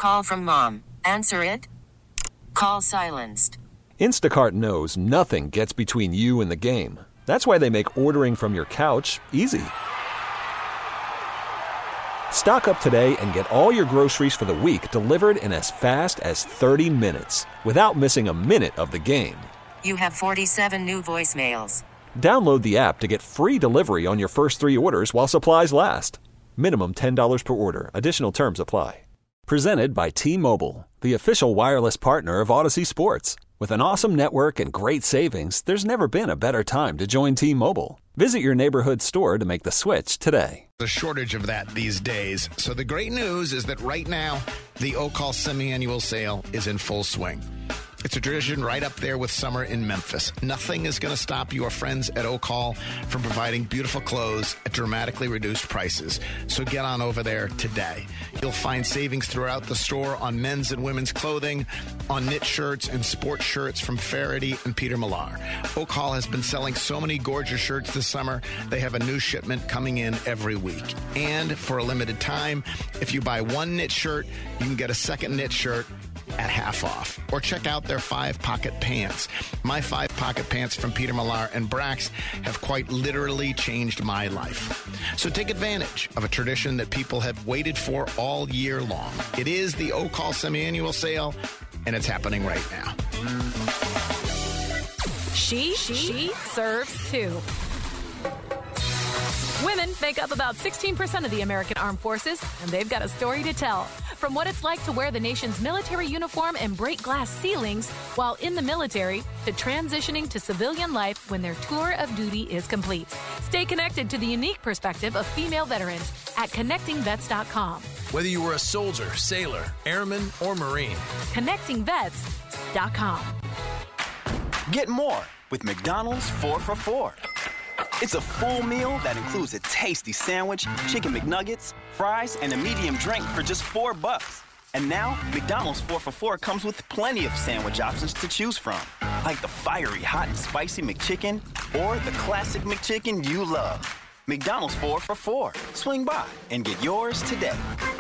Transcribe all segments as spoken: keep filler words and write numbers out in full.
Call from mom. Answer it. Call silenced. Instacart knows nothing gets between you and the game. That's why they make ordering from your couch easy. Stock up today and get all your groceries for the week delivered in as fast as thirty minutes without missing a minute of the game. You have forty-seven new voicemails. Download the app to get free delivery on your first three orders while supplies last. Minimum ten dollars per order. Additional terms apply. Presented by T-Mobile, the official wireless partner of Odyssey Sports. With an awesome network and great savings, there's never been a better time to join T-Mobile. Visit your neighborhood store to make the switch today. The shortage of that these days. So the great news is that right now, the O-Call semi-annual sale is in full swing. It's a tradition right up there with summer in Memphis. Nothing is going to stop your friends at O-Call from providing beautiful clothes at dramatically reduced prices. So get on over there today. You'll find savings throughout the store on men's and women's clothing, on knit shirts and sports shirts from Faraday and Peter Millar. O-Call has been selling so many gorgeous shirts this summer, they have a new shipment coming in every week. And for a limited time, if you buy one knit shirt, you can get a second knit shirt at half off. Or check out their five-pocket pants. My five-pocket pants from Peter Millar and Brax have quite literally changed my life. So take advantage of a tradition that people have waited for all year long. It is the O-Call semi-annual sale, and it's happening right now. She, she, she serves too. Women make up about sixteen percent of the American Armed Forces, and they've got a story to tell. From what it's like to wear the nation's military uniform and break glass ceilings while in the military, to transitioning to civilian life when their tour of duty is complete. Stay connected to the unique perspective of female veterans at connecting vets dot com. Whether you were a soldier, sailor, airman, or Marine. connecting vets dot com. Get more with McDonald's four for four. It's a full meal that includes a tasty sandwich, chicken McNuggets, fries, and a medium drink for just four bucks. And now, McDonald's four for four comes with plenty of sandwich options to choose from, like the fiery hot and spicy McChicken or the classic McChicken you love. McDonald's four for four. Swing by and get yours today.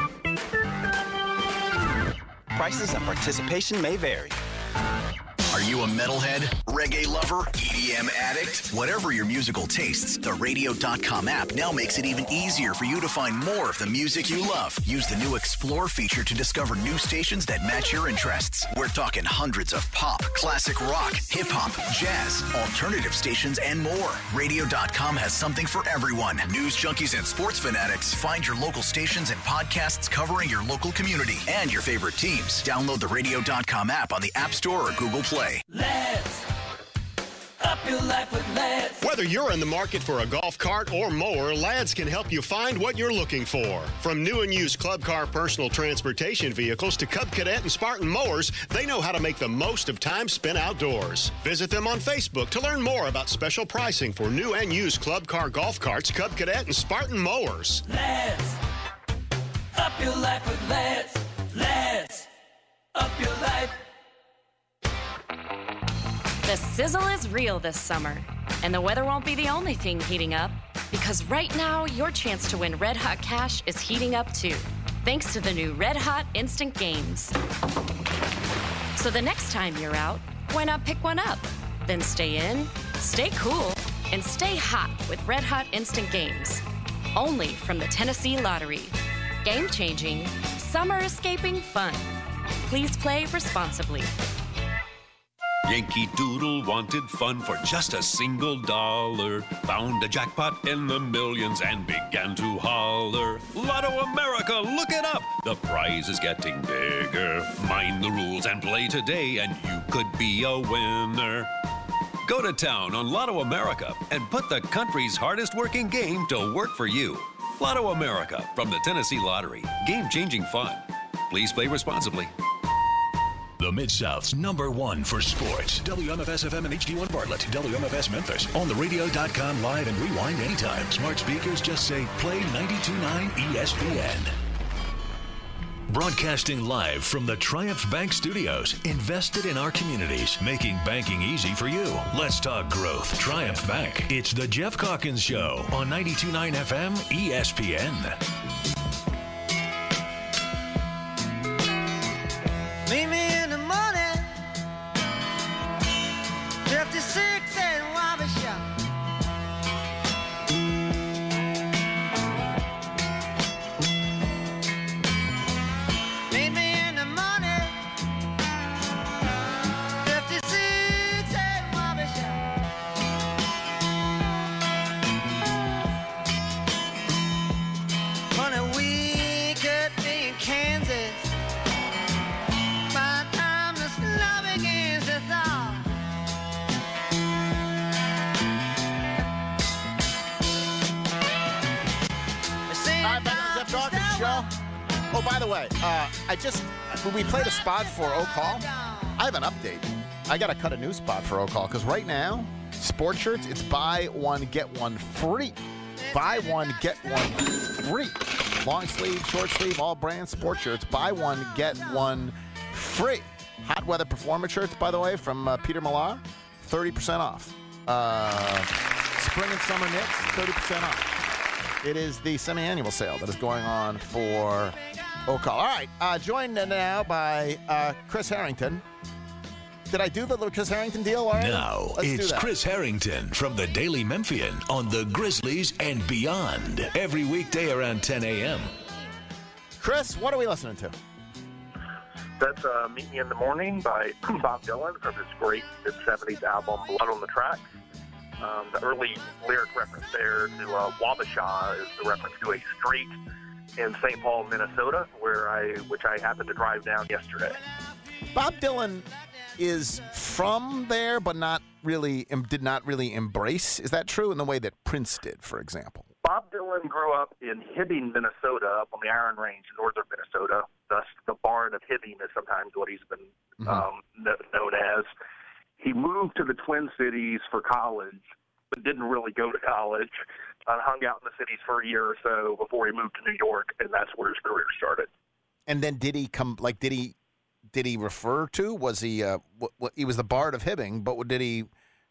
Prices and participation may vary. Are you a metalhead, reggae lover, E D M addict? Whatever your musical tastes, the radio dot com app now makes it even easier for you to find more of the music you love. Use the new Explore feature to discover new stations that match your interests. We're talking hundreds of pop, classic rock, hip-hop, jazz, alternative stations, and more. radio dot com has something for everyone. News junkies and sports fanatics, find your local stations and podcasts covering your local community and your favorite teams. Download the radio dot com app on the App Store or Google Play. Let's up your life with Lads. Whether you're in the market for a golf cart or mower, Lads can help you find what you're looking for. From new and used Club Car personal transportation vehicles to Cub Cadet and Spartan mowers, they know how to make the most of time spent outdoors. Visit them on Facebook to learn more about special pricing for new and used Club Car golf carts, Cub Cadet, and Spartan mowers. Lads, up your life with Lads. Lads, up your life. The sizzle is real this summer, and the weather won't be the only thing heating up, because right now, your chance to win Red Hot Cash is heating up too, thanks to the new Red Hot Instant Games. So the next time you're out, why not pick one up? Then stay in, stay cool, and stay hot with Red Hot Instant Games. Only from the Tennessee Lottery. Game-changing, summer-escaping fun. Please play responsibly. Yankee Doodle wanted fun for just a single dollar. Found a jackpot in the millions and began to holler. Lotto America, look it up! The prize is getting bigger. Mind the rules and play today and you could be a winner. Go to town on Lotto America and put the country's hardest working game to work for you. Lotto America from the Tennessee Lottery. Game-changing fun. Please play responsibly. The Mid-South's number one for sports. W M F S F M and H D one Bartlett. W M F S Memphis. On the radio dot com live and rewind anytime. Smart speakers just say play ninety-two point nine E S P N. Broadcasting live from the Triumph Bank Studios. Invested in our communities. Making banking easy for you. Let's talk growth. Triumph Bank. It's the Jeff Calkins Show on ninety-two point nine F M E S P N. by the way, uh, I just, when we played a spot for O-Call, I have an update. I got to cut a new spot for O-Call because right now, sports shirts, it's buy one, get one free. Buy one, get one free. Long sleeve, short sleeve, all brand sports shirts. Buy one, get one free. Hot weather performance shirts, by the way, from uh, Peter Millar, thirty percent off. Uh, spring and summer knits, thirty percent off. It is the semi-annual sale that is going on for O-Call. All right, uh, joined now by uh, Chris Harrington. Did I do the little Chris Harrington deal already? Now, Let's it's do that. Chris Harrington from the Daily Memphian on the Grizzlies and Beyond. Every weekday around ten a.m. Chris, what are we listening to? That's uh, Meet Me in the Morning by Bob Dylan from his great mid-seventies album, Blood on the Tracks. Um, the early lyric reference there to uh, Wabasha is the reference to a street in Saint Paul, Minnesota, where I, which I happened to drive down yesterday. Bob Dylan is from there, but not really, did not really embrace. Is that true in the way that Prince did, for example? Bob Dylan grew up in Hibbing, Minnesota, up on the Iron Range in northern Minnesota. Thus, the Barn of Hibbing is sometimes what he's been Mm-hmm. um, known as. He moved to the Twin Cities for college, but didn't really go to college. Uh, hung out in the cities for a year or so before he moved to New York, and that's where his career started. And then did he come, like, did he, did he refer to, was he, uh, what, what, he was the Bard of Hibbing, but did he,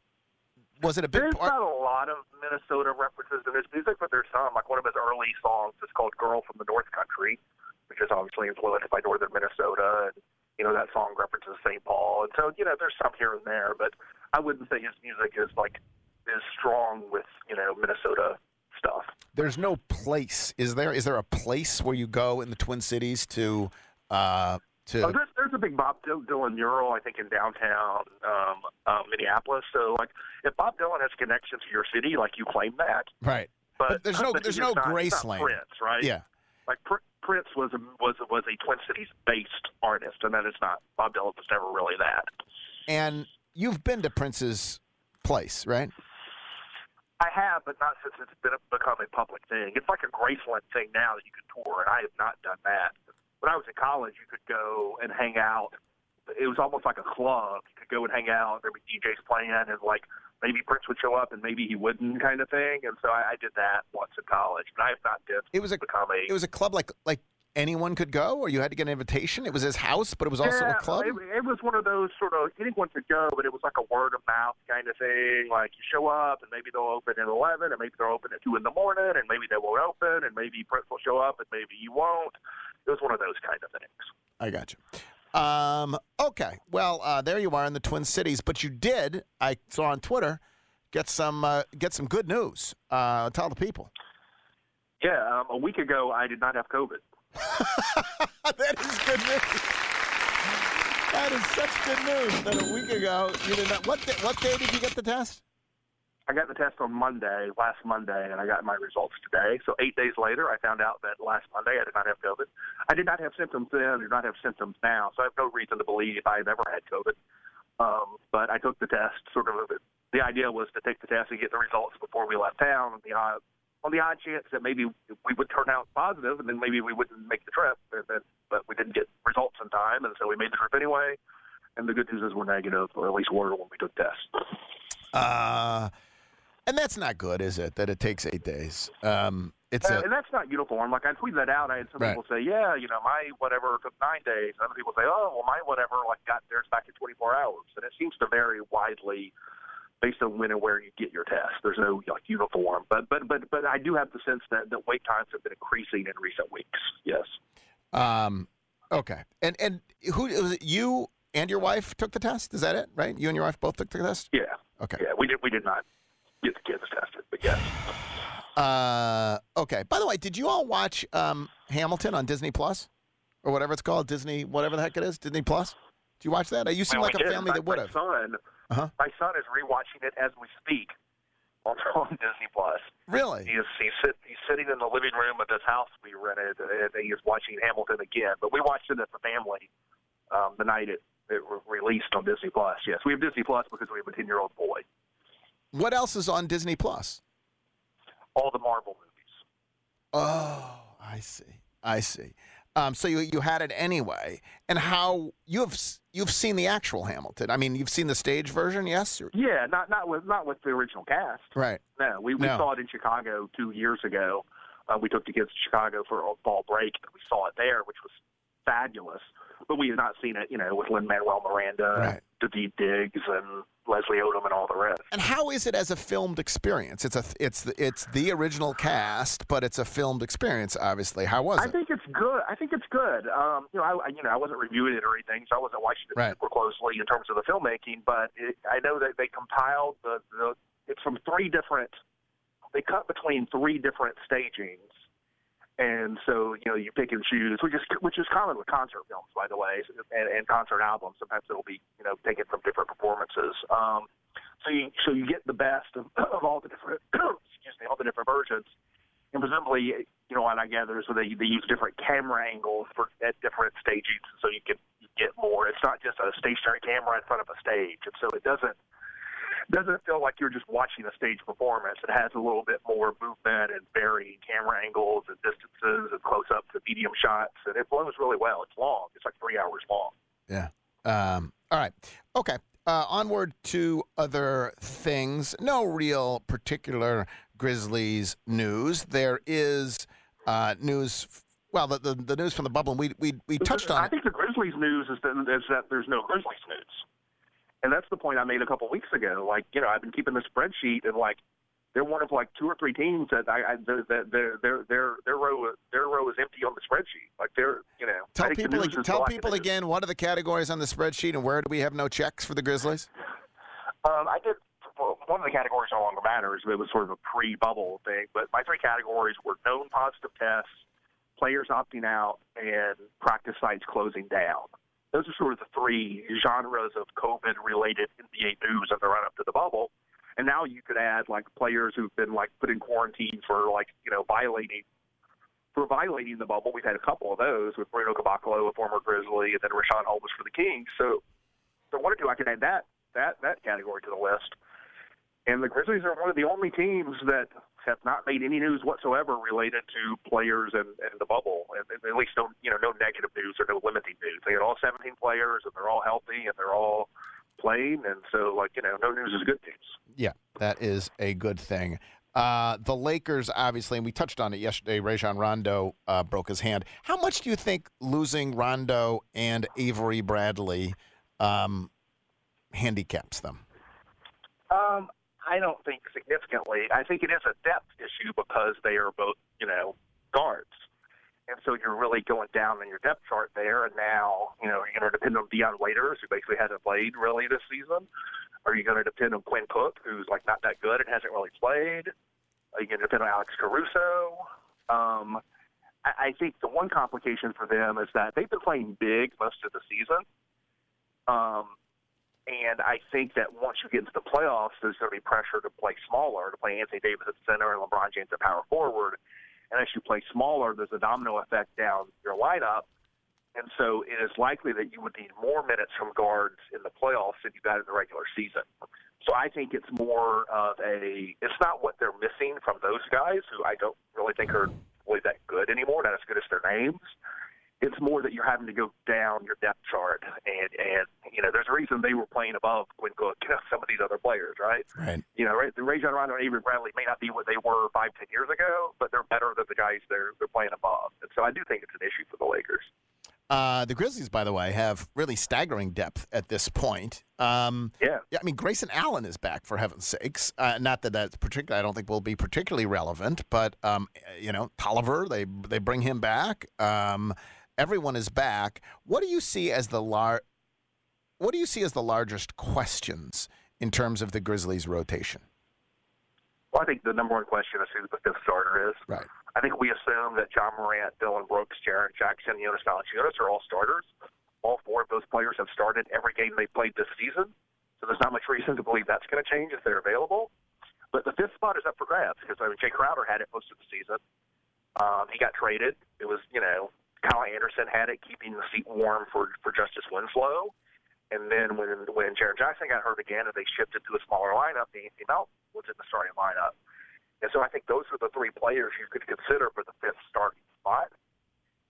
was it a big There's part? not a lot of Minnesota references in his music, but there's some. Like one of his early songs is called Girl from the North Country, which is obviously influenced by northern Minnesota. And, you know, that song references Saint Paul. And so, you know, there's some here and there, but I wouldn't say his music is, like, is strong with, you know, Minnesota stuff. There's no place, is there? Is there a place where you go in the Twin Cities to, uh, to... Oh, there's, there's a big Bob Dylan mural, I think, in downtown um, uh, Minneapolis. So, like, if Bob Dylan has connections to your city, like, you claim that. Right. But, But there's no- but there's he's no not- he's not Graceland. Prince, right? Yeah. Like Pr- Prince was a, was a, was a Twin Cities based artist, and that is not. Bob Dylan was never really that. And you've been to Prince's place, right? I have, but not since it's been a, become a public thing. It's like a Graceland thing now that you can tour, and I have not done that. When I was in college, you could go and hang out. It was almost like a club. You could go and hang out. There'd be D Js playing, and like maybe Prince would show up, and maybe he wouldn't, kind of thing. And so I, I did that once in college, but I have not did. It was a become a. It was a club like like anyone could go, or you had to get an invitation. It was his house, but it was also yeah, a club. It, it was one of those sort of anyone could go, but it was like a word of mouth kind of thing. Like you show up, and maybe they'll open at eleven, and maybe they'll open at two in the morning, and maybe they won't open, and maybe Prince will show up, and maybe he won't. It was one of those kind of things. I got you. Um, okay, well, uh, there you are in the Twin Cities, but you did, I saw on Twitter, get some uh, get some good news. Uh, tell the people. Yeah, um, a week ago I did not have COVID. That is good news. That is such good news that a week ago you did not. What day, what day did you get the test? I got the test on Monday, last Monday, and I got my results today. So eight days later, I found out that last Monday I did not have COVID. I did not have symptoms then. I do not have symptoms now. So I have no reason to believe I've ever had COVID. Um, but I took the test. Sort of, the idea was to take the test and get the results before we left town. And the odd, on the odd chance that maybe we would turn out positive, and then maybe we wouldn't make the trip. And then, but we didn't get results in time, and so we made the trip anyway. And the good news is we're negative, or at least were when we took tests. Uh, and that's not good, is it? That it takes eight days. Um, it's and, a, and that's not uniform. Like I tweeted that out. I had some Right. people say, "Yeah, you know, my whatever took nine days." And other people say, "Oh, well, my whatever like got theirs back in twenty-four hours." And it seems to vary widely based on when and where you get your test. There's no like uniform, but but but but I do have the sense that that wait times have been increasing in recent weeks. Yes. um, okay. And and who was it? You and your wife took the test. Is that it? Right? You and your wife both took the test. Yeah. Okay. Yeah, we did. We did not get the kids tested, but yes. Uh, okay. By the way, did you all watch um, Hamilton on Disney Plus or whatever it's called? Disney, whatever the heck it is, Disney Plus. Did you watch that? You seem Well, like we a did. family my, that would my have. Son, Uh-huh. my son is rewatching it as we speak on, on Disney Plus. Really? He is he's, sit, he's sitting in the living room of this house we rented, and he is watching Hamilton again. But we watched it as a family um, the night it, it re- released on Disney Plus. Yes, we have Disney Plus because we have a ten-year-old boy. What else is on Disney Plus? All the Marvel movies. Oh, I see. I see. Um, so you you had it anyway. And how you've you've seen the actual Hamilton? I mean, you've seen the stage version, yes? Or? Yeah, not not with not with the original cast. Right. No, we we No. saw it in Chicago two years ago. Uh, we took the kids to Chicago for a fall break, and we saw it there, which was fabulous. But we had not seen it, you know, with Lin-Manuel Miranda, Right. Daveed Diggs, and Leslie Odom, and all the rest. And how is it as a filmed experience? It's a it's the, it's the original cast, but it's a filmed experience. Obviously, how was I it? think it's good. I think it's good. Um, you know, I, I you know I wasn't reviewing it or anything, so I wasn't watching it Right. super closely in terms of the filmmaking. But it, I know that they compiled the, the it's from three different. They cut between three different stagings, and so you know you pick and choose, which is which is common with concert films, by the way, and, and concert albums. Sometimes it'll be you know taken from different performances. Um, so you so you get the best of, of all the different excuse me all the different versions. And presumably, you know, what I gather is so they they use different camera angles for at different stagings, so you can you get more. It's not just a stationary camera in front of a stage, and so it doesn't doesn't feel like you're just watching a stage performance. It has a little bit more movement and varying camera angles and distances and close up to medium shots, and it flows really well. It's long. It's like three hours long. Yeah. Um, all right. Okay. Uh, onward to other things. No real particular Grizzlies news. There is uh, news. Well, the, the the news from the bubble. And we we we touched on I it. think the Grizzlies news is that, is that there's no Grizzlies news. And that's the point I made a couple weeks ago. Like, you know, I've been keeping the spreadsheet, and like, they're one of like two or three teams that I, I their their their their their row their row is empty on the spreadsheet. Like, they're you know. Tell I think the people news is tell the lack of people news. again. What are the categories on the spreadsheet, and where do we have no checks for the Grizzlies? Um, I did. Well, one of the categories no longer matters. It was sort of a pre-bubble thing, but my three categories were known positive tests, players opting out, and practice sites closing down. Those are sort of the three genres of COVID-related N B A news in the run-up to the bubble. And now you could add like players who've been like put in quarantine for like you know violating for violating the bubble. We've had a couple of those with Bruno Caboclo, a former Grizzly, and then Rashawn Holmes for the Kings. So, so what to do? I could add that that that category to the list. And the Grizzlies are one of the only teams that have not made any news whatsoever related to players and, and the bubble, and, and at least no, you know, no negative news or no limiting news. They had all seventeen players, and they're all healthy, and they're all playing, and so, like, you know, no news is good news. Yeah, that is a good thing. Uh, the Lakers, obviously, and we touched on it yesterday, Rajon Rondo uh, broke his hand. How much do you think losing Rondo and Avery Bradley um, handicaps them? Um, I don't think significantly. I think it is a depth issue because they are both, you know, guards. And so you're really going down in your depth chart there. And now, you know, you're going to depend on Deion Waiters, who basically hasn't played really this season. Are you going to depend on Quinn Cook, who's, like, not that good and hasn't really played? Are you going to depend on Alex Caruso? Um, I, I think the one complication for them is that they've been playing big most of the season. Um, and I think that once you get into the playoffs, there's going to be pressure to play smaller, to play Anthony Davis at center and LeBron James at power forward. And as you play smaller, there's a domino effect down your lineup. And so it is likely that you would need more minutes from guards in the playoffs than you got in the regular season. So I think it's more of a – it's not what they're missing from those guys, who I don't really think are really that good anymore, not as good as their names. It's more that you're having to go down your depth chart. And, and you know, there's a reason they were playing above Quinn Cook, you know, some of these other players, right? Right. You know, the Rajon Rondo and Avery Bradley may not be what they were five, ten years ago, but they're better than the guys they're, they're playing above. And so I do think it's an issue for the Lakers. Uh, the Grizzlies, by the way, have really staggering depth at this point. Um, yeah. yeah. I mean, Grayson Allen is back, for heaven's sakes. Uh, not that that's particularly, I don't think will be particularly relevant, but, um, you know, Tolliver, they they bring him back. Um, everyone is back. What do you see as the lar- What do you see as the largest questions in terms of the Grizzlies' rotation? Well, I think the number one question is who the fifth starter is. Right. I think we assume that John Morant, Dylan Brooks, Jaren Jackson, Jonas Valanciunas are all starters. All four of those players have started every game they played this season, so there's not much reason to believe that's going to change if they're available. But the fifth spot is up for grabs because I mean, Jay Crowder had it most of the season. Um, he got traded. It was, you know, Kyle Anderson had it, keeping the seat warm for, for Justice Winslow. And then when when Jaren Jackson got hurt again and they shifted to a smaller lineup, Anthony Melton was in the starting lineup. And so I think those are the three players you could consider for the fifth starting spot.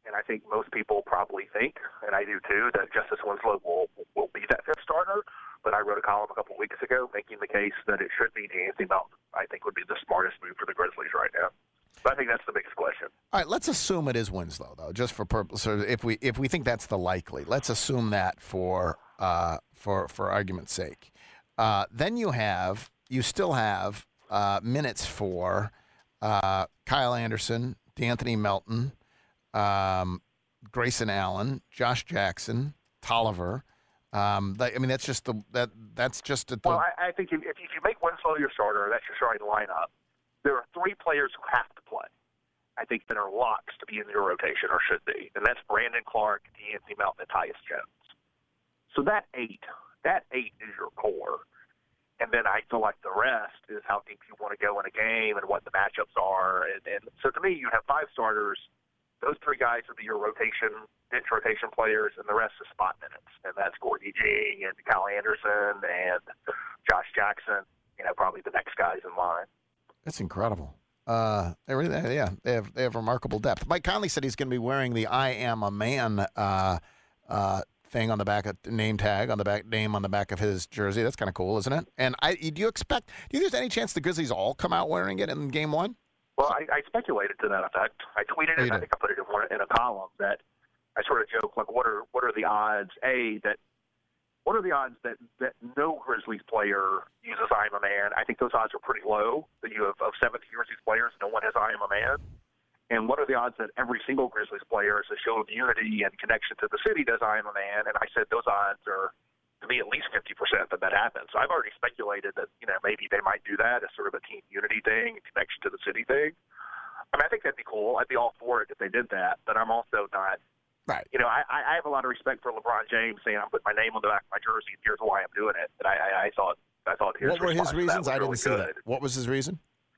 and I think most people probably think, and I do too, that Justice Winslow will will be that fifth starter. But I wrote a column a couple of weeks ago making the case that it should be D'Anthony Melton. I think would be the smartest move for the Grizzlies right now. But I think that's the biggest question. All right, let's assume it is Winslow, though, just for purpose. Or if we if we think that's the likely, let's assume that for uh, for for argument's sake. Uh, then you have you still have uh, minutes for uh, Kyle Anderson, D'Anthony Melton, um, Grayson Allen, Josh Jackson, Tolliver. Um, I mean, that's just the that that's just a, the, well. I, I think if, if you make Winslow your starter, that's your starting lineup. There are three players who have to play, I think, that are locks to be in your rotation or should be, and that's Brandon Clark, D'Anthony Melton, and Tyus Jones. So that eight, that eight is your core, and then I feel like the rest is how deep you want to go in a game and what the matchups are. And, and so to me, you have five starters. Those three guys would be your rotation, bench rotation players, and the rest is spot minutes, and that's Gordy G and Kyle Anderson and Josh Jackson. You know, probably the next guys in line. That's incredible. Uh, they really, yeah, they have they have remarkable depth. Mike Conley said he's going to be wearing the "I am a man" uh, uh, thing on the back of name tag on the back name on the back of his jersey. That's kind of cool, isn't it? And I, do you expect? Do you think there's any chance the Grizzlies all come out wearing it in Game One? Well, I, I speculated to that effect. I tweeted it. I think I put it in, one, in a column that I sort of joke like, what are what are the odds? A that. What are the odds that, that no Grizzlies player uses I am a man? I think those odds are pretty low. That you have of seventeen Grizzlies players, no one has I am a man. And what are the odds that every single Grizzlies player, as a show of unity and connection to the city, does I am a man? And I said those odds are, to me, at least fifty percent that that happens. So I've already speculated that, you know, maybe they might do that as sort of a team unity thing, connection to the city thing. I mean, I think that'd be cool. I'd be all for it if they did that. But I'm also not. Right. You know, I, I have a lot of respect for LeBron James saying I'm putting my name on the back of my jersey. Here's why I'm doing it. And I, I, I thought, I thought his what were his reasons? I didn't really see good. that. What was his reason?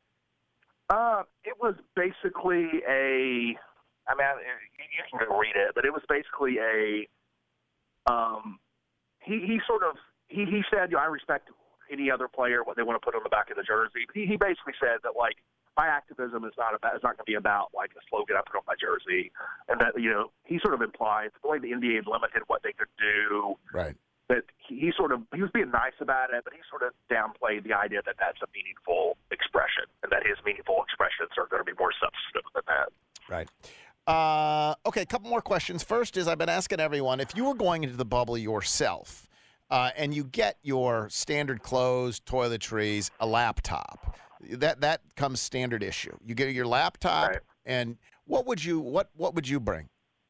Uh, it was basically a. I mean, you can go read it, but it was basically a. Um, he he sort of he he said, you know, I respect any other player what they want to put on the back of the jersey. But he he basically said that like. My activism is not about. It's not going to be about like a slogan I put on my jersey, and that you know he sort of implied the way the N B A limited what they could do. Right. That he, he sort of he was being nice about it, but he sort of downplayed the idea that that's a meaningful expression, and that his meaningful expressions are going to be more substantive than that. Right. Uh, okay. A couple more questions. First is I've been asking everyone if you were going into the bubble yourself, uh, and you get your standard clothes, toiletries, a laptop. That that comes standard issue. You get your laptop, right. And what would you what what would you bring?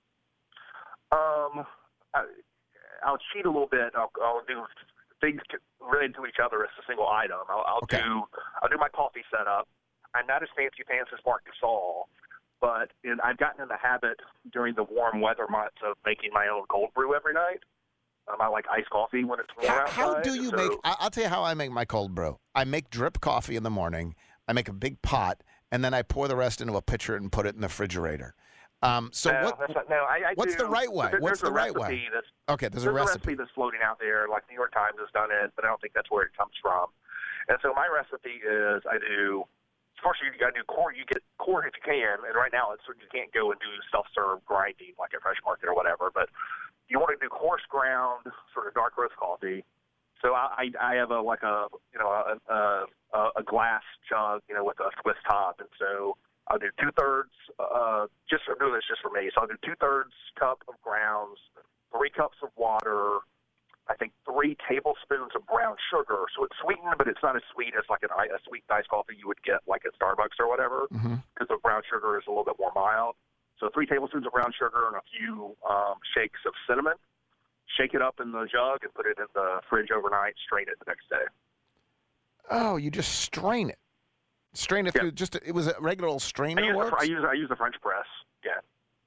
Um, I, I'll cheat a little bit. I'll, I'll do things related to each other as a single item. I'll, I'll okay. do I'll do my coffee setup. I'm not as fancy pants as Marc Gasol, but in, I've gotten in the habit during the warm weather months of making my own cold brew every night. Um, I like iced coffee when it's warm how, outside. How do you so, make? I'll tell you how I make my cold brew. I make drip coffee in the morning. I make a big pot, and then I pour the rest into a pitcher and put it in the refrigerator. Um, so no, what? That's not, no, I, I what's do, the right way? There, What's the right way? That's, okay, there's, there's a recipe. a recipe that's floating out there. Like New York Times has done it, but I don't think that's where it comes from. And so my recipe is I do. First, you got to do core. You get core if you can, and right now it's you can't go and do self-serve grinding like at Fresh Market or whatever, but. You want to do coarse ground, sort of dark roast coffee. So I, I, I have a like a you know a, a, a glass jug, you know, with a Swiss top, and so I'll do two thirds. Uh, just I'm doing this just for me. So I'll do two thirds cup of grounds, three cups of water. I think three tablespoons of brown sugar. So it's sweetened, but it's not as sweet as like an, a sweet iced coffee you would get like at Starbucks or whatever, because mm-hmm. the brown sugar is a little bit more mild. So three tablespoons of brown sugar and a few um, shakes of cinnamon. Shake it up in the jug and put it in the fridge overnight. Strain it the next day. Oh, you just strain it. Strain it yeah. through just a, it was a regular old strainer. I use, works? A, I use I use a French press. Yeah.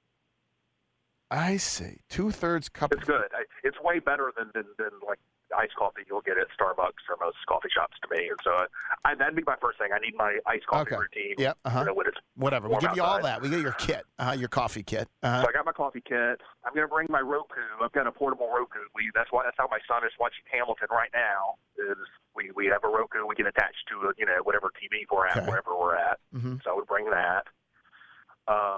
I see. Two thirds cup. It's good. I, it's way better than, than than like iced coffee you'll get at Starbucks or most coffee shops to me. And so I, that'd be my first thing. I need my iced coffee okay. routine. Yeah. Uh-huh. You know, when it's Whatever. We'll give you all outside. that. We get your kit. Uh, your coffee kit. Uh-huh. So I got my coffee kit. I'm going to bring my Roku. I've got a portable Roku. We that's why that's how my son is watching Hamilton right now. Is we we have a Roku we can attach to a, you know whatever T V we're at okay. wherever we're at. Mm-hmm. So I would bring that. Um,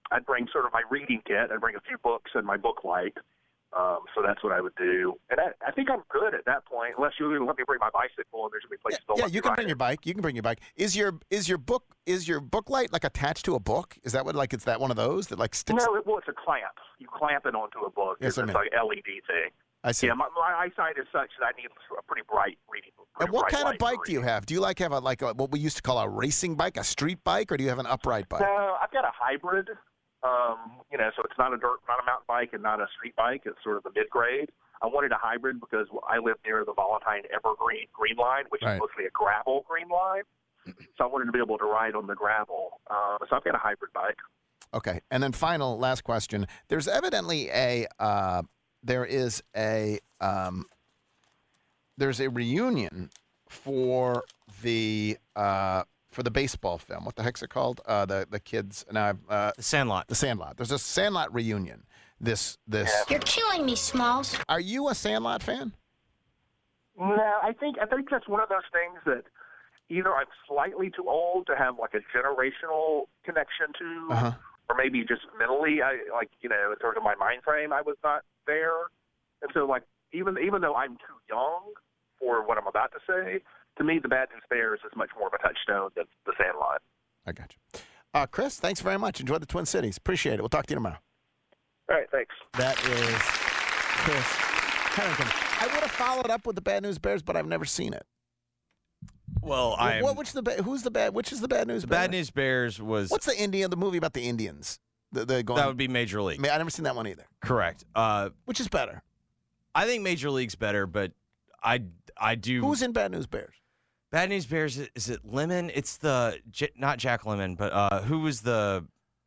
I'd bring sort of my reading kit. I'd bring a few books and my book light. Um, so that's what I would do. And I, I think I'm good at that point, unless you let me bring my bicycle and there's going to be places to Yeah, let you me can ride bring it. your bike. You can bring your bike. Is your is your book is your book light like attached to a book? Is that what like it's that one of those that like sticks? No, it, well, it's a clamp. You clamp it onto a book. Yes, it's I it's mean. like an L E D thing. I see. Yeah, my, my eyesight is such that I need a pretty bright reading. Pretty And what bright kind of light bike for do you have? Do you like have a like a, what we used to call a racing bike, a street bike, or do you have an upright bike? No, I've got a hybrid. Um, you know, so it's not a dirt, not a mountain bike, and not a street bike. It's sort of the mid grade. I wanted a hybrid because I live near the Valentine Evergreen Green Line, which Right. is mostly a gravel green line. So I wanted to be able to ride on the gravel. Uh, so I've got a hybrid bike. Okay, and then final last question. There's evidently a uh, there is a um, there's a reunion for the uh, for the baseball film. What the heck's it called? Uh, the the kids now uh, The Sandlot. The Sandlot. There's a Sandlot reunion. This this. You're killing me, Smalls. Are you a Sandlot fan? No, I think I think that's one of those things that either I'm slightly too old to have like a generational connection to, Uh-huh. or maybe just mentally, I like you know, in terms of my mind frame, I was not there. And so, like, even even though I'm too young for what I'm about to say, to me, the Bad News Bears is much more of a touchstone than the Sandlot. I got you. Uh, Chris, thanks very much. Enjoy the Twin Cities. Appreciate it. We'll talk to you tomorrow. All right, thanks. That is Chris Harrington. I would have followed up with the Bad News Bears, but I've never seen it. Well, What, I'm. what, which the ba- who's the bad? Which is the Bad News the Bears? Bad News Bears was. What's the Indian? The movie about the Indians. The, the going, that would be Major League. I never seen that one either. Correct. Uh, Which is better? I think Major League's better, but I I do. Who's in Bad News Bears? Bad News Bears? Is it Lemon? It's the J- not Jack Lemon, but uh, who was the?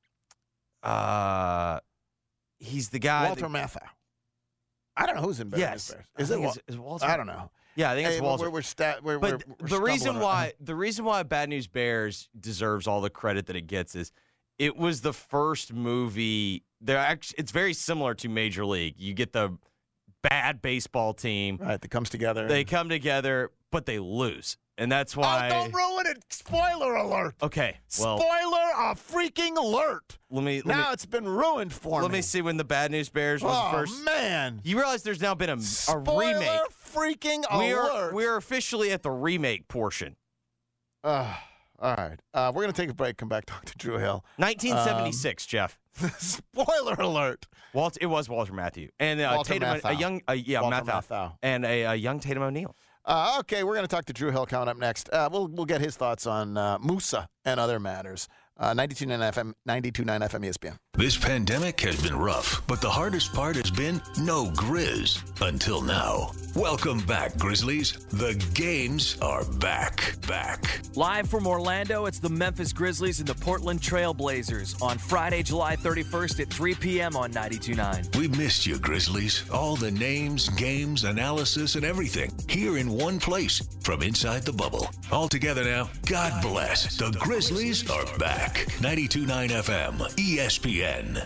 Uh, he's the guy. Walter that, Matthau. I don't know who's in Bad Yes. News Bears. I Is think it? it's- is Walter- I don't know. Yeah, I think it's Hey, Walter. We're, we're, sta- we're, But we're, we're the reason stumbling why around. the reason why Bad News Bears deserves all the credit that it gets is it was the first movie. They're actually, it's very similar to Major League. You get the bad baseball team, right? That comes together. They come together, but they lose, and that's why. Oh, don't ruin it! Spoiler alert! Okay, well, Spoiler a freaking alert! let me. Let now me, it's been ruined for let me. me see when the Bad News Bears was oh, first. man! You realize there's now been a, a Spoiler remake. freaking We alert! are we are officially at the remake portion. Uh, all right. Uh, we're going to take a break, come back, talk to Drew Hill. nineteen seventy-six, Um, Jeff. Spoiler alert. Walt, it was Walter Matthau. And uh, Walter Tatum, a Matthau. young, uh, yeah, Walter Matthau. Matthau. And a, a young Tatum O'Neal. Uh, okay, we're going to talk to Drew Hill coming up next. Uh, we'll we'll get his thoughts on uh, Musa and other matters. Uh, ninety-two point nine F M, ninety-two point nine F M E S P N. This pandemic has been rough, but the hardest part has been no Grizz until now. Welcome back, Grizzlies. The games are back, back. Live from Orlando, it's the Memphis Grizzlies and the Portland Trail Blazers on Friday, July thirty-first at three p.m. on ninety-two point nine. We missed you, Grizzlies. All the names, games, analysis, and everything here in one place from inside the bubble. All together now, God bless. The Grizzlies are back. ninety-two point nine F M, E S P N.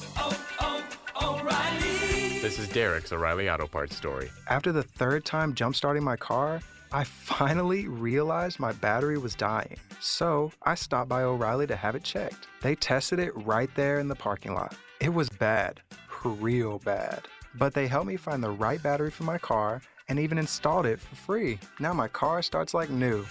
This is Derek's O'Reilly Auto Parts story. After the third time jump-starting my car, I finally realized my battery was dying. So I stopped by O'Reilly to have it checked. They tested it right there in the parking lot. It was bad, real bad. But they helped me find the right battery for my car and even installed it for free. Now my car starts like new.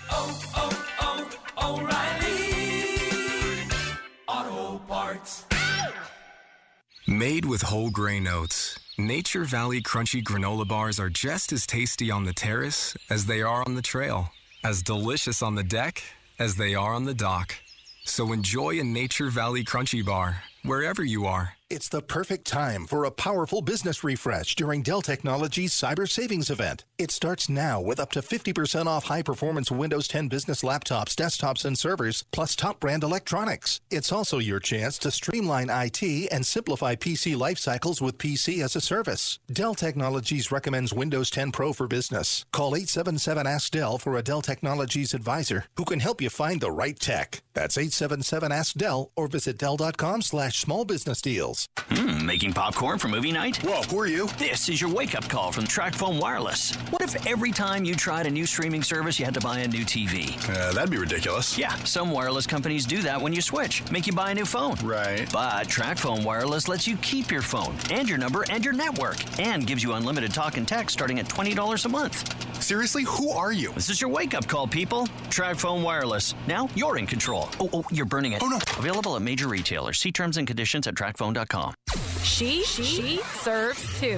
Auto Parts. Made with whole grain oats, Nature Valley Crunchy Granola Bars are just as tasty on the terrace as they are on the trail, as delicious on the deck as they are on the dock. So enjoy a Nature Valley Crunchy Bar wherever you are. It's the perfect time for a powerful business refresh during Dell Technologies Cyber Savings Event. It starts now with up to fifty percent off high-performance Windows ten business laptops, desktops, and servers, plus top brand electronics. It's also your chance to streamline I T and simplify P C life cycles with P C as a service. Dell Technologies recommends Windows ten Pro for business. Call eight seven seven, A S K, D E L L for a Dell Technologies advisor who can help you find the right tech. That's eight seven seven, ask Dell or visit Dell.com slash small business deals. Hmm, making popcorn for movie night? Whoa, who are you? This is your wake-up call from TracFone Wireless. What if every time you tried a new streaming service, you had to buy a new T V? Uh, that'd be ridiculous. Yeah, some wireless companies do that when you switch. Make you buy a new phone. Right. But TracFone Wireless lets you keep your phone and your number and your network and gives you unlimited talk and text starting at twenty dollars a month. Seriously, who are you? This is your wake-up call, people. TracFone Wireless. Now you're in control. Oh, oh, you're burning it. Oh, no. Available at major retailers. See terms and conditions at track phone dot com. She, she, she serves too.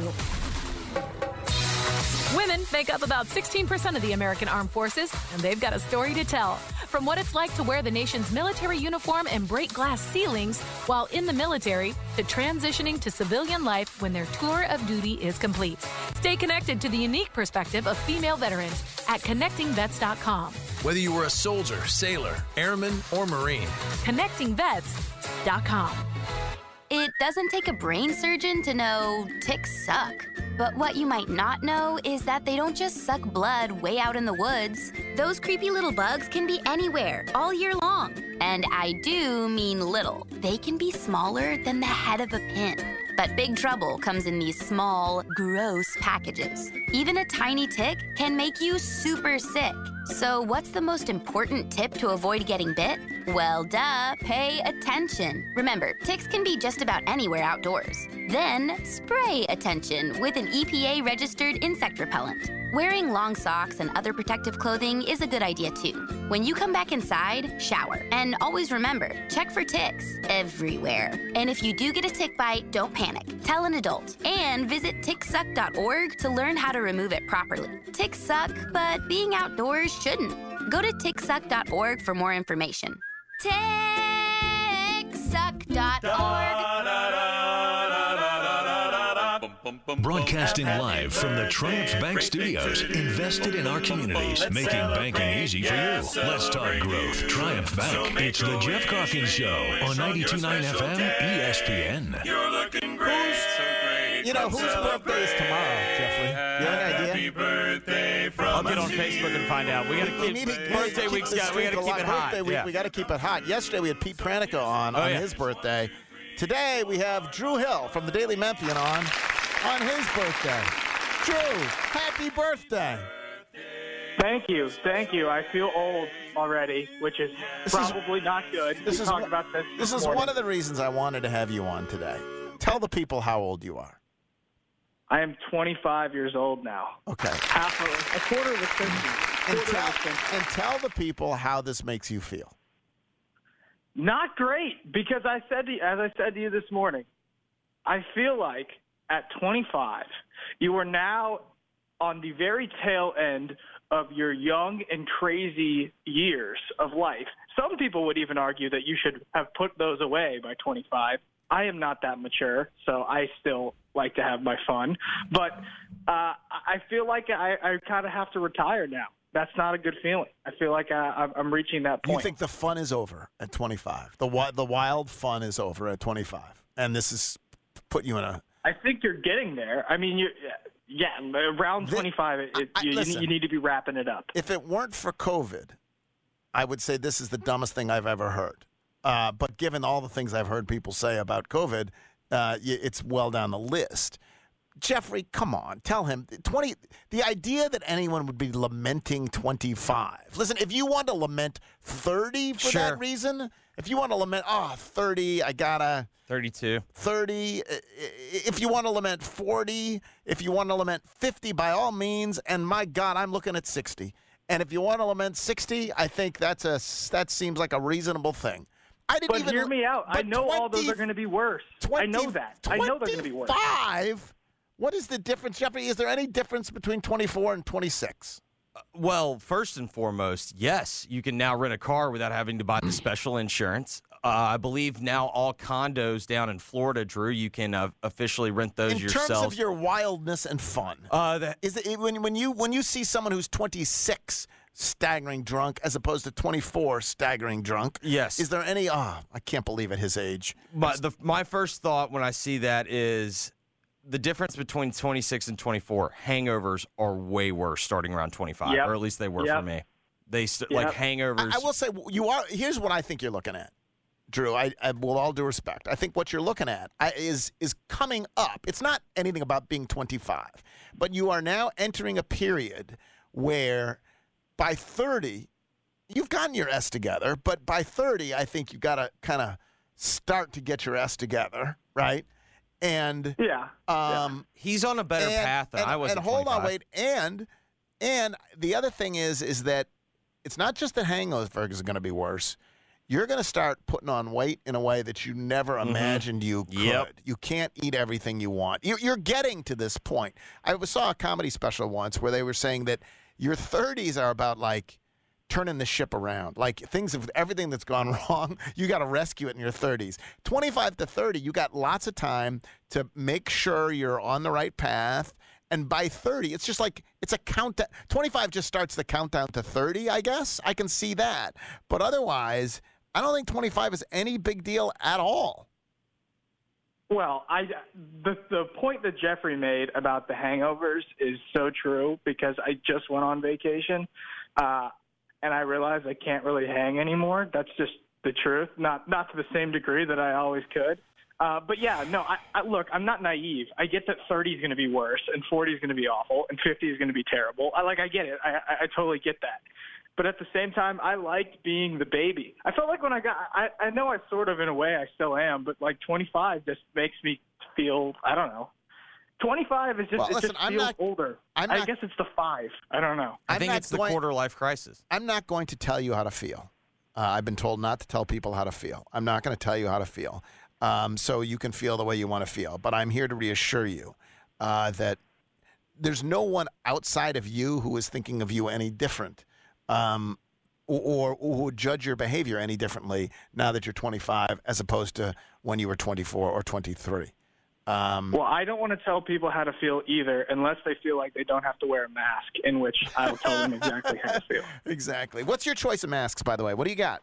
Women make up about sixteen percent of the American Armed Forces, and they've got a story to tell. From what it's like to wear the nation's military uniform and break glass ceilings while in the military, to transitioning to civilian life when their tour of duty is complete. Stay connected to the unique perspective of female veterans at connecting vets dot com. Whether you were a soldier, sailor, airman, or Marine. connecting vets dot com. It doesn't take a brain surgeon to know ticks suck. But what you might not know is that they don't just suck blood way out in the woods. Those creepy little bugs can be anywhere, all year long. And I do mean little. They can be smaller than the head of a pin. But big trouble comes in these small, gross packages. Even a tiny tick can make you super sick. So what's the most important tip to avoid getting bit? Well, duh, pay attention. Remember, ticks can be just about anywhere outdoors. Then, spray attention with an E P A-registered insect repellent. Wearing long socks and other protective clothing is a good idea too. When you come back inside, shower. And always remember, check for ticks everywhere. And if you do get a tick bite, don't panic. Tell an adult. And visit tick suck dot org to learn how to remove it properly. Ticks suck, but being outdoors shouldn't. Go to tick suck dot org for more information. tick suck dot org. Broadcasting live from the Triumph Bank Studios, invested in our communities, making banking easy for you. Let's talk growth. Triumph Bank. It's the Jeff Calkins Show on ninety-two point nine F M E S P N. You're looking great, so great. You know, whose birthday is tomorrow, Jeffrey? You have any idea? Happy birthday from I'll get on Facebook and find out. We got to keep we need to, birthday keep week's the got. We got to streak keep it alive. hot. Birthday week, Yeah. we got to keep it hot. Yesterday we had Pete Pranica on Oh, on yeah. his birthday. Today we have Drew Hill from the Daily Memphian on on his birthday. Drew, happy birthday! Thank you, thank you. I feel old already, which is This is- probably not good. This we is talked one- about this. This is morning. one of the reasons I wanted to have you on today. Tell the people how old you are. I am twenty-five years old now. Okay. Half a, a quarter of a century. And Quarter tell, of a century. and tell the people how this makes you feel. Not great, because I said to you, as I said to you this morning, I feel like at twenty-five, you are now on the very tail end of your young and crazy years of life. Some people would even argue that you should have put those away by twenty-five. I am not that mature, so I still like to have my fun. But uh, I feel like I, I kind of have to retire now. That's not a good feeling. I feel like I, I'm- I'm reaching that point. You think the fun is over at twenty-five? The wi- the wild fun is over at twenty-five, and this is put you in a. I think you're getting there. I mean, you, yeah, around twenty-five, it, it, I- you, you listen. need- you need to be wrapping it up. If it weren't for COVID, I would say this is the dumbest thing I've ever heard. Uh, but given all the things I've heard people say about COVID, uh, y- it's well down the list. Jeffrey, come on, tell him twenty. The idea that anyone would be lamenting twenty-five. Listen, if you want to lament thirty for Sure. that reason, if you want to lament, oh, thirty, I gotta. thirty-two. thirty, i- i- if you want to lament forty, if you want to lament fifty, by all means. And my God, I'm looking at sixty. And if you want to lament sixty, I think that's a that seems like a reasonable thing. I didn't But even hear me out. I but know all those twenty are going to be worse. I know that. I know they're going to be worse. Five. What is the difference, Jeffrey? Is there any difference between twenty-four and twenty-six? Well, first and foremost, yes, you can now rent a car without having to buy the special insurance. Uh, I believe now all condos down in Florida, Drew, you can uh, officially rent those In yourself. terms of your wildness and fun, uh, that, is it when when you when you see someone who's twenty-six staggering drunk as opposed to twenty-four staggering drunk? Yes. Is there any? Oh, I can't believe at his age. But the, my first thought when I see that is the difference between twenty-six and twenty-four. Hangovers are way worse starting around twenty-five, Yep. or at least they were Yep. for me. They st- Yeah. like hangovers. I, I will say you are. Here's what I think you're looking at, Drew. I, I with all due respect, I think what you're looking at I, is is coming up. It's not anything about being twenty-five, but you are now entering a period where by thirty, you've gotten your S together. But by thirty, I think you got to kind of start to get your S together, right? And yeah, um, he's on a better and, path than and, I was. And at hold on, twenty-five. wait, and and the other thing is is that it's not just that hangover is going to be worse. You're going to start putting on weight in a way that you never Mhm. imagined you could. Yep. You can't eat everything you want. You're, you're getting to this point. I saw a comedy special once where they were saying that your thirties are about like turning the ship around. Like things of everything that's gone wrong, you got to rescue it in your thirties. twenty-five to thirty, you got lots of time to make sure you're on the right path. And by thirty, it's just like it's a countdown. twenty-five just starts the countdown to thirty, I guess. I can see that. But otherwise, I don't think twenty-five is any big deal at all. Well, I the the point that Jeffrey made about the hangovers is so true because I just went on vacation, uh, and I realized I can't really hang anymore. That's just the truth. Not not to the same degree that I always could. Uh, but yeah, no. I, I look, I'm not naive. I get that thirty is going to be worse, and forty is going to be awful, and fifty is going to be terrible. I like, I get it. I, I, I totally get that. But at the same time, I liked being the baby. I felt like when I got, I, I know I sort of, in a way, I still am, but like twenty-five just makes me feel, I don't know. twenty-five is just, Well, it listen, just I'm feels not- older. I'm I not- guess it's the five. I don't know. I I'm think not it's the going- quarter life crisis. I'm not going to tell you how to feel. Uh, I've been told not to tell people how to feel. I'm not going to tell you how to feel. Um, so you can feel the way you want to feel. But I'm here to reassure you uh, that there's no one outside of you who is thinking of you any different um, or, or who would judge your behavior any differently now that you're twenty-five as opposed to when you were twenty-four or twenty-three. Um, Well, I don't want to tell people how to feel either unless they feel like they don't have to wear a mask, in which I will tell them exactly how to feel. Exactly. What's your choice of masks, by the way? What do you got?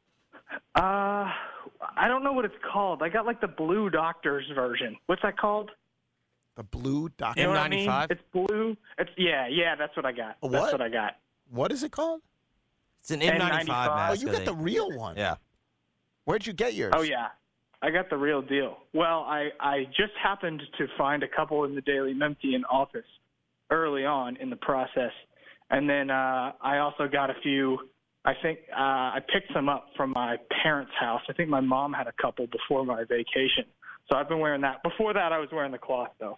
Uh, I don't know what it's called. I got like the Blue Doctor's version. What's that called? The Blue Doctor? You know what I mean? It's blue. It's yeah, yeah. That's what I got. A That's what? what I got. What is it called? It's an N ninety-five Oh, mask. you I got the think. real one. Yeah. Where'd you get yours? Oh yeah, I got the real deal. Well, I I just happened to find a couple in the Daily Memphian office early on in the process, and then uh, I also got a few. I think uh, I picked some up from my parents' house. I think my mom had a couple before my vacation, so I've been wearing that. Before that, I was wearing the cloth though.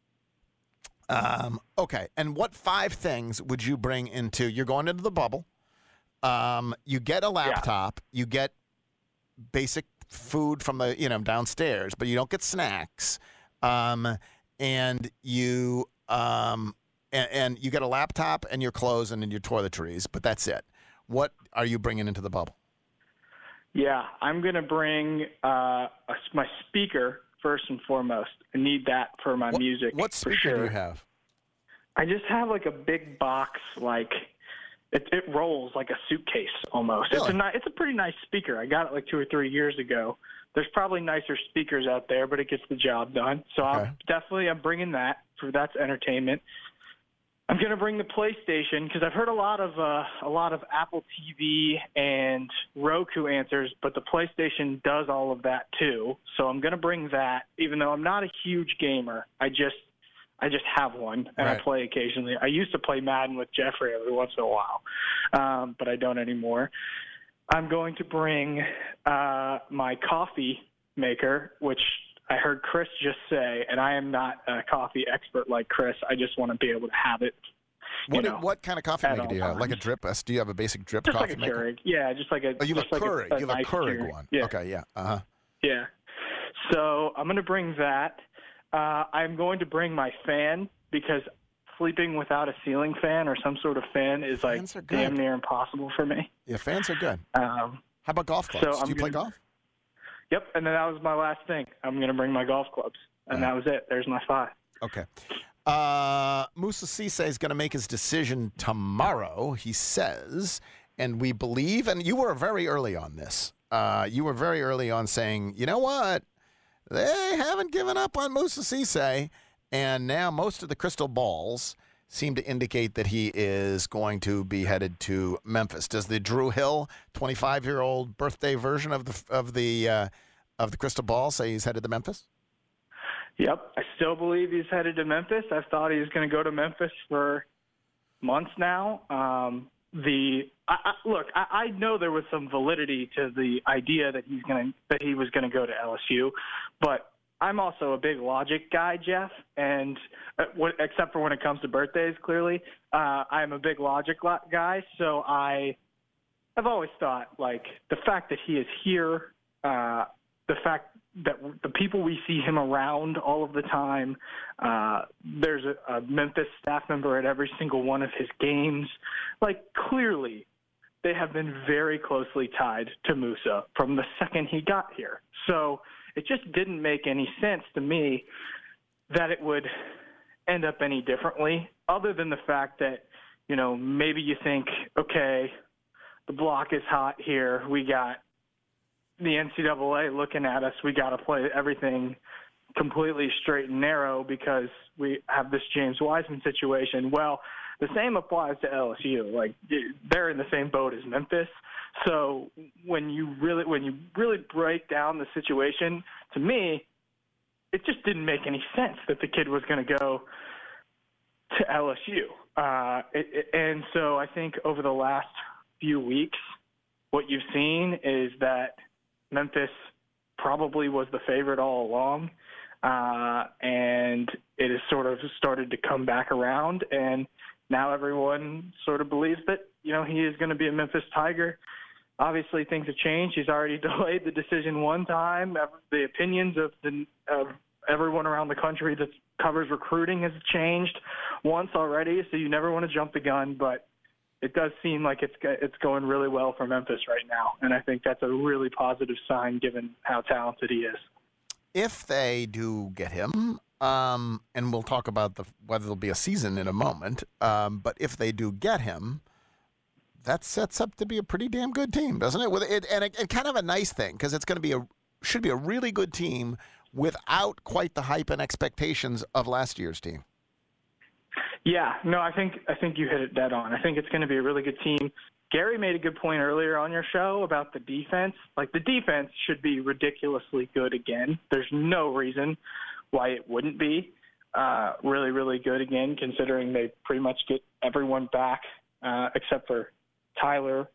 Um, okay. And what five things would you bring into? You're going into the bubble. Um, you get a laptop. You get basic food from the you know downstairs, but you don't get snacks. Um, and you um, and, and you get a laptop and your clothes and your toiletries, but that's it. What are you bringing into the bubble? Yeah, I'm going to bring uh, a, my speaker first and foremost. I need that for my What- music. What for speaker sure. do you have? I just have like a big box, like it, it rolls like a suitcase almost. It's a Really? ni- it's a pretty nice speaker. I got it like two or three years ago. There's probably nicer speakers out there, but it gets the job done. So Okay. I'm definitely I'm bringing that for that's entertainment. I'm gonna bring the PlayStation because I've heard a lot of uh, a lot of Apple T V and Roku answers, but the PlayStation does all of that too. So I'm gonna bring that, even though I'm not a huge gamer. I just I just have one and Right. I play occasionally. I used to play Madden with Jeffrey every once in a while, um, but I don't anymore. I'm going to bring uh, my coffee maker, which I heard Chris just say, and I am not a coffee expert like Chris. I just want to be able to have it. You What, know, what kind of coffee at maker all do you have? Like a times. drip? uh, Do you have a basic drip Just coffee like a maker? Keurig. Yeah, just like a. Oh, you have just a like Keurig. A, you have nice a Keurig Keurig. one. Yeah. Okay, yeah. Uh-huh. Yeah. So I'm going to bring that. Uh, I'm going to bring my fan because sleeping without a ceiling fan or some sort of fan is like Fans are good. damn near impossible for me. Yeah, fans are good. Um, How about golf clubs? so do I'm you play gonna- golf? Yep, and then that was my last thing. I'm going to bring my golf clubs, and that was it. There's my five. Okay. Uh, Musa Cisse is going to make his decision tomorrow, he says, and we believe, and you were very early on this. Uh, you were very early on saying, you know what? They haven't given up on Musa Cisse, and now most of the crystal balls seem to indicate that he is going to be headed to Memphis. Does the Drew Hill, twenty-five-year-old birthday version of the of the uh, of the crystal ball say he's headed to Memphis? Yep, I still believe he's headed to Memphis. I've thought he was going to go to Memphis for months now. Um, the I, I, look, I, I know there was some validity to the idea that he's going that he was going to go to L S U, but I'm also a big logic guy, Jeff, and uh, what, except for when it comes to birthdays, clearly, uh, I'm a big logic lo- guy. So I, I've always thought, like, the fact that he is here, uh, the fact that the people we see him around all of the time, uh, there's a, a Memphis staff member at every single one of his games. Like, clearly, they have been very closely tied to Musa from the second he got here. So it just didn't make any sense to me that it would end up any differently, other than the fact that, you know, maybe you think, okay, the block is hot here. We got the N C double A looking at us. We got to play everything completely straight and narrow because we have this James Wiseman situation. Well, the same applies to L S U. Like, they're in the same boat as Memphis. So when you really when you really break down the situation, to me, it just didn't make any sense that the kid was going to go to L S U. Uh, it, it, and so I think over the last few weeks, what you've seen is that Memphis probably was the favorite all along, uh, and it has sort of started to come back around, and now everyone sort of believes that, you know, he is going to be a Memphis Tiger. Obviously, things have changed. He's already delayed the decision one time. The opinions of, the, of everyone around the country that covers recruiting has changed once already, so you never want to jump the gun, but it does seem like it's it's going really well for Memphis right now, and I think that's a really positive sign given how talented he is. If they do get him, um, and we'll talk about the whether there'll be a season in a moment, um, but if they do get him, that sets up to be a pretty damn good team, doesn't it? With it and, a, and kind of a nice thing because it's going to be a should be a really good team without quite the hype and expectations of last year's team. Yeah, no, I think I think you hit it dead on. I think it's going to be a really good team. Gary made a good point earlier on your show about the defense. Like, the defense should be ridiculously good again. There's no reason why it wouldn't be uh, really, really good again, considering they pretty much get everyone back uh, except for Tyler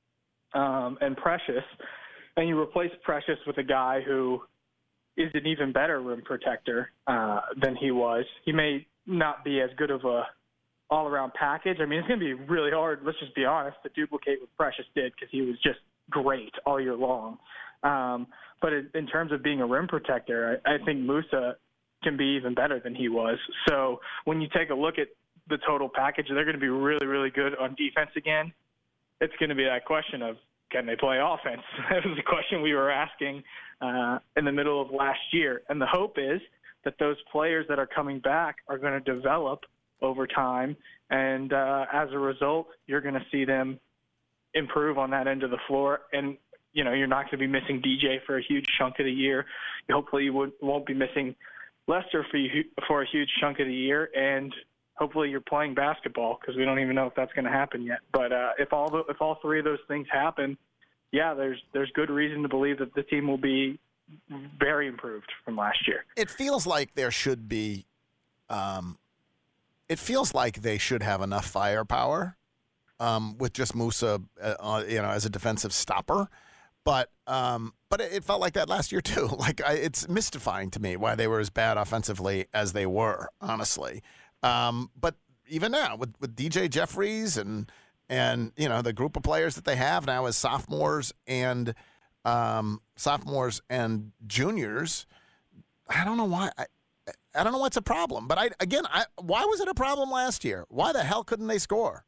um, and Precious. And you replace Precious with a guy who is an even better rim protector uh, than he was. He may not be as good of a all-around package. I mean, it's going to be really hard, let's just be honest, to duplicate what Precious did because he was just great all year long. Um, but in, in terms of being a rim protector, I, I think Musa can be even better than he was. So when you take a look at the total package, they're going to be really, really good on defense again. It's going to be that question of, can they play offense? That was the question we were asking uh, in the middle of last year. And the hope is that those players that are coming back are going to develop over time. And uh, as a result, you're going to see them improve on that end of the floor. And, you know, you're not going to be missing D J for a huge chunk of the year. Hopefully you would, won't be missing Lester for, you, for a huge chunk of the year. And hopefully you're playing basketball because we don't even know if that's going to happen yet. But uh, if all the, if all three of those things happen, yeah, there's there's good reason to believe that the team will be very improved from last year. It feels like there should be um, – it feels like they should have enough firepower um, with just Musa, uh, you know, as a defensive stopper. But um, but it felt like that last year too. Like I, it's mystifying to me why they were as bad offensively as they were, honestly. Um, but even now with, with D J Jeffries and and you know the group of players that they have now as sophomores and um, sophomores and juniors, I don't know why. I, I don't know what's a problem. But I again, I, why was it a problem last year? Why the hell couldn't they score?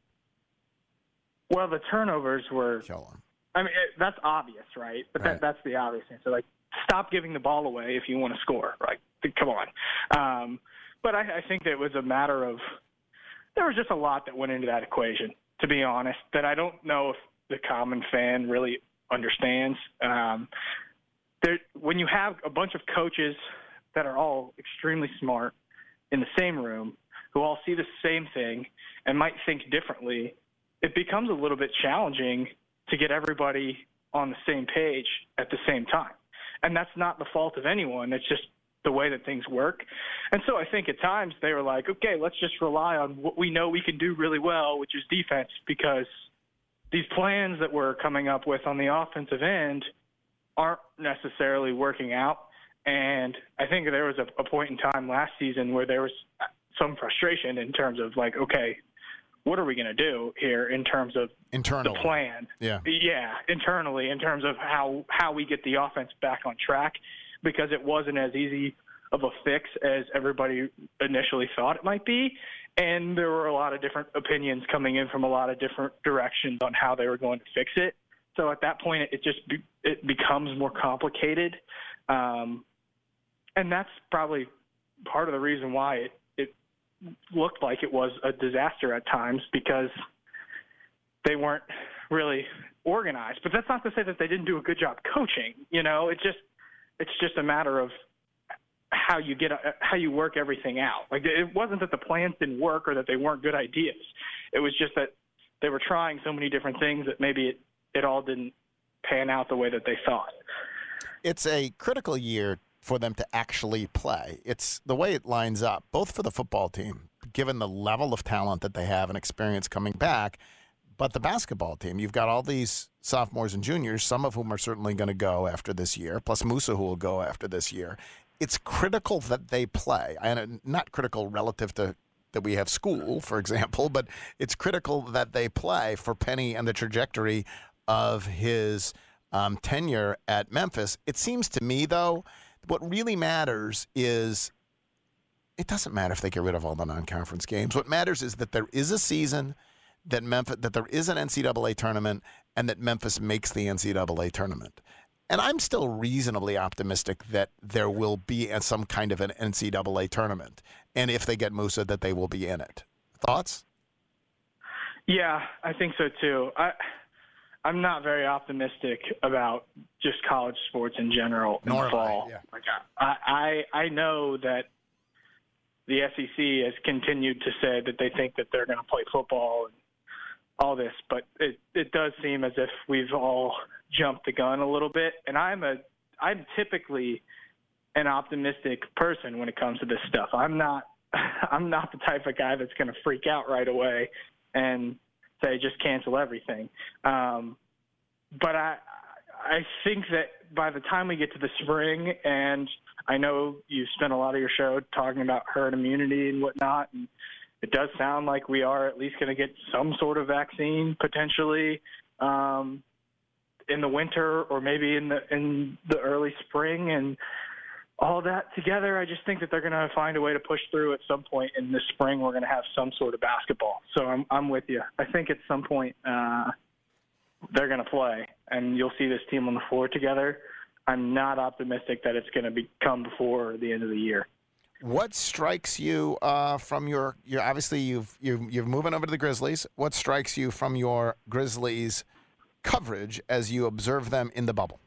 Well, the turnovers were. Killing. I mean, it, that's obvious, right? But right. That, that's the obvious answer. Like, stop giving the ball away if you want to score. Like, come on. Um, but I, I think that it was a matter of there was just a lot that went into that equation, to be honest, that I don't know if the common fan really understands. Um, there, when you have a bunch of coaches that are all extremely smart in the same room, who all see the same thing and might think differently, it becomes a little bit challenging to get everybody on the same page at the same time. And that's not the fault of anyone. It's just the way that things work. And so I think at times they were like, okay, let's just rely on what we know we can do really well, which is defense, because these plans that we're coming up with on the offensive end aren't necessarily working out. And I think there was a, a point in time last season where there was some frustration in terms of like, okay, what are we going to do here in terms of Internally. the plan? Yeah. Yeah, internally in terms of how, how we get the offense back on track, because it wasn't as easy of a fix as everybody initially thought it might be. And there were a lot of different opinions coming in from a lot of different directions on how they were going to fix it. So at that point, it just be, it becomes more complicated. Um, and that's probably part of the reason why it, it looked like it was a disaster at times, because they weren't really organized. But that's not to say that they didn't do a good job coaching. You know, it just it's just a matter of how you get how you work everything out. Like, it wasn't that the plans didn't work or that they weren't good ideas. It was just that they were trying so many different things that maybe it, it all didn't pan out the way that they thought. It's a critical year for them to actually play. It's the way it lines up, both for the football team, given the level of talent that they have and experience coming back, but the basketball team. You've got all these sophomores and juniors, some of whom are certainly going to go after this year, plus Musa, who will go after this year. It's critical that they play. And not critical relative to that we have school, for example, but it's critical that they play for Penny and the trajectory of his um, tenure at Memphis. It seems to me, though, what really matters is it doesn't matter if they get rid of all the non-conference games. What matters is that there is a season, that Memphis, that there is an N C double A tournament, and that Memphis makes the N C double A tournament. And I'm still reasonably optimistic that there will be a, some kind of an N C double A tournament. And if they get Musa, that they will be in it. Thoughts? Yeah, I think so too. I, I'm not very optimistic about just college sports in general in Nor the am I, fall. yeah. Like, I, I, I know that the S E C has continued to say that they think that they're going to play football and all this, but it, it does seem as if we've all jumped the gun a little bit. And I'm a, I'm typically an optimistic person when it comes to this stuff. I'm not, I'm not the type of guy that's going to freak out right away and say, just cancel everything. Um, but I, I think that by the time we get to the spring, and I know you spent a lot of your show talking about herd immunity and whatnot, and it does sound like we are at least going to get some sort of vaccine potentially um, in the winter or maybe in the in the early spring, and all that together. I just think that they're going to find a way to push through at some point in the spring. We're going to have some sort of basketball. So I'm I'm with you. I think at some point uh, they're going to play, and you'll see this team on the floor together. I'm not optimistic that it's going to become before the end of the year. What strikes you uh, from your, your obviously you've you've you're moving over to the Grizzlies. What strikes you from your Grizzlies coverage as you observe them in the bubble?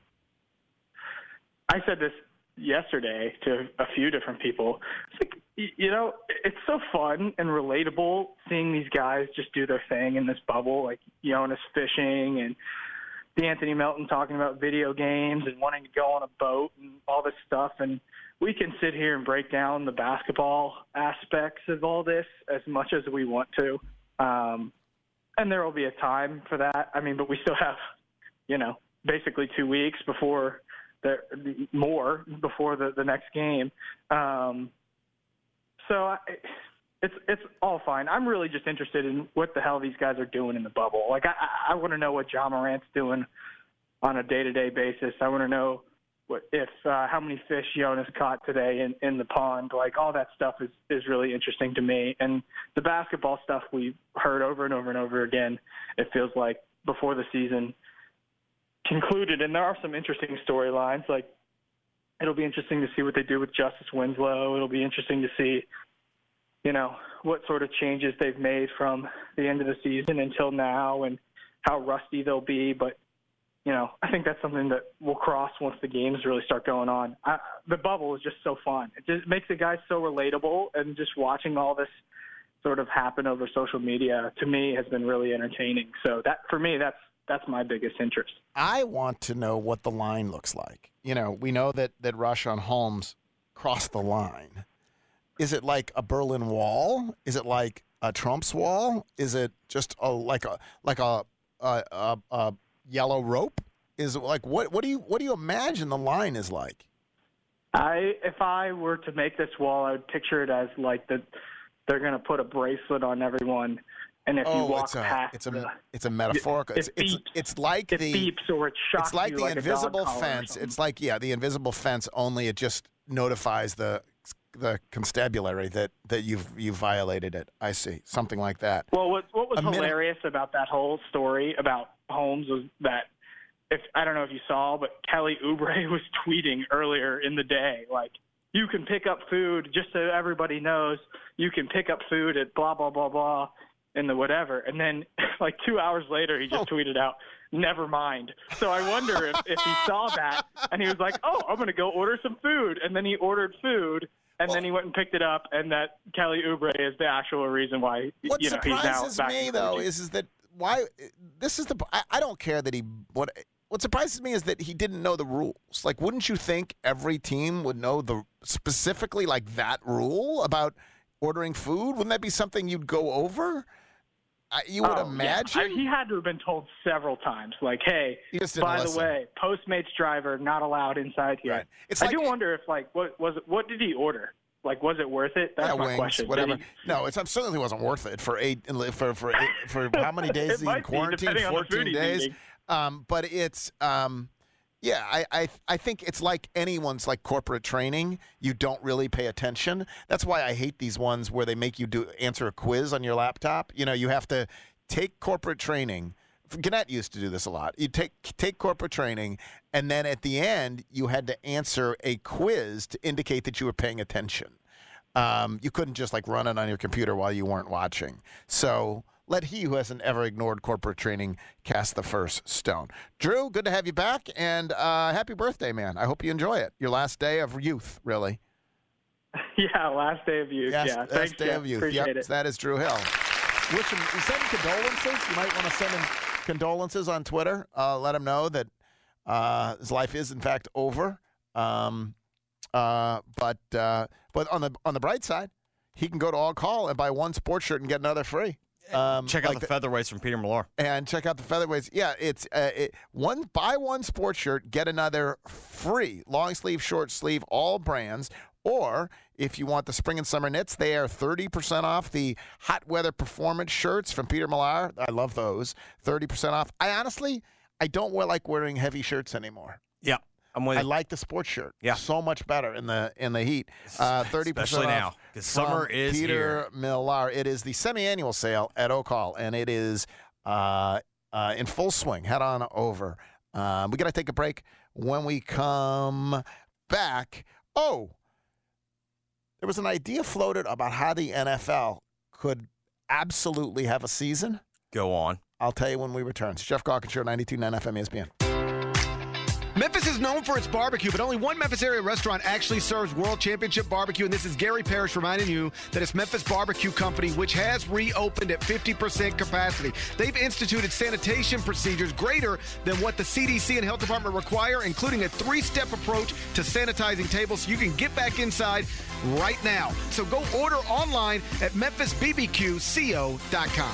I said this yesterday to a few different people. It's like, you know, it's so fun and relatable seeing these guys just do their thing in this bubble, like Jonas fishing and D'Anthony Melton talking about video games and wanting to go on a boat and all this stuff. And we can sit here and break down the basketball aspects of all this as much as we want to. Um, and there will be a time for that. I mean, but we still have, you know, basically two weeks before the more before the, the next game. Um, so I, it's, it's all fine. I'm really just interested in what the hell these guys are doing in the bubble. Like, I, I want to know what Ja Morant's doing on a day-to-day basis. I want to know what, if uh, how many fish Jonas caught today in, in the pond. Like, all that stuff is, is really interesting to me. And the basketball stuff we've heard over and over and over again, it feels like before the season concluded. And there are some interesting storylines. Like, it'll be interesting to see what they do with Justice Winslow. It'll be interesting to see, you know, what sort of changes they've made from the end of the season until now and how rusty they'll be. But, you know, I think that's something that will cross once the games really start going on. I, the bubble is just so fun. It just makes the guys so relatable, and just watching all this sort of happen over social media, to me, has been really entertaining. So that for me, that's that's my biggest interest. I want to know what the line looks like. You know, we know that that Rashawn Holmes crossed the line. Is it like a Berlin Wall? Is it like a Trump's wall? Is it just a like a like a a, a, a yellow rope? Is it like what what do you what do you imagine the line is like? I if I were to make this wall, I would picture it as like the they're going to put a bracelet on everyone, and if oh, you walk it's a, past, it's a the, it's a metaphorical. It It's beeps, it's it's like it the beeps or it shocks it's like you the like invisible a dog collar or fence. something. It's like yeah, the invisible fence. Only it just notifies the the constabulary that that you've you violated it. I see something like that. Well, what what was A minute- hilarious about that whole story about Holmes was that if I don't know if you saw, but Kelly Oubre was tweeting earlier in the day like, you can pick up food, just so everybody knows, you can pick up food at blah, blah, blah, blah, and the whatever. And then, like, two hours later, he just oh. tweeted out, never mind. So I wonder if, if he saw that, and he was like, oh, I'm going to go order some food. And then he ordered food, and well, then he went and picked it up, and that Kelly Oubre is the actual reason why, what you know, he's now surprises back me, though, is, is that why – this is the – I don't care that he – what. What surprises me is that he didn't know the rules. Like, wouldn't you think every team would know the specifically like that rule about ordering food? Wouldn't that be something you'd go over? I, you would oh, imagine. Yeah. I, he had to have been told several times, like, "Hey, by listen. the way, Postmates driver not allowed inside here." Right. It's I like, do wonder if, like, what was it, what did he order? Like, was it worth it? That's yeah, my wings, question. Whatever. He, no, it certainly wasn't worth it for eight for for eight, for how many days is he in quarantine? Be, Fourteen days. Um, but it's. Um, Yeah, I, I I think it's like anyone's like corporate training. You don't really pay attention. That's why I hate these ones where they make you do answer a quiz on your laptop. You know, you have to take corporate training. Gannett used to do this a lot. You take take corporate training, and then at the end, you had to answer a quiz to indicate that you were paying attention. Um, you couldn't just like run it on your computer while you weren't watching. So let he who hasn't ever ignored corporate training cast the first stone. Drew, good to have you back, and uh, happy birthday, man. I hope you enjoy it. Your last day of youth, really. Yeah, last day of youth. Yes, yeah, last thanks, day Jeff. of youth. Appreciate yep, it. that is Drew Hill. Wish him, send him condolences. You might want to send him condolences on Twitter. Uh, let him know that uh, his life is, in fact, over. Um, uh, but uh, but on the on the bright side, he can go to All Call and buy one sports shirt and get another free. Um, check out like the, the featherweights from Peter Millar. And check out the featherweights. Yeah, it's uh, it, one buy one sports shirt, get another free. Long sleeve, short sleeve, all brands. Or if you want the spring and summer knits, they are thirty percent off the hot weather performance shirts from Peter Millar. I love those. thirty percent off. I honestly, I don't wear, like wearing heavy shirts anymore. Yeah. I'm with I you. like the sports shirt. Yeah. So much better in the in the heat. Uh, thirty percent Especially off now, 'cause summer from is Peter here. Millar. It is the semi-annual sale at O'Call, and it is uh, uh, in full swing. Head on over. Um, we got to take a break. When we come back, oh, there was an idea floated about how the N F L could absolutely have a season. Go on. I'll tell you when we return. It's Jeff Gawkin Show, ninety-two point nine F M E S P N. Memphis is known for its barbecue, but only one Memphis area restaurant actually serves World Championship barbecue, and this is Gary Parrish reminding you that it's Memphis Barbecue Company, which has reopened at fifty percent capacity. They've instituted sanitation procedures greater than what the C D C and Health Department require, including a three-step approach to sanitizing tables so you can get back inside right now. So go order online at memphis b b q co dot com.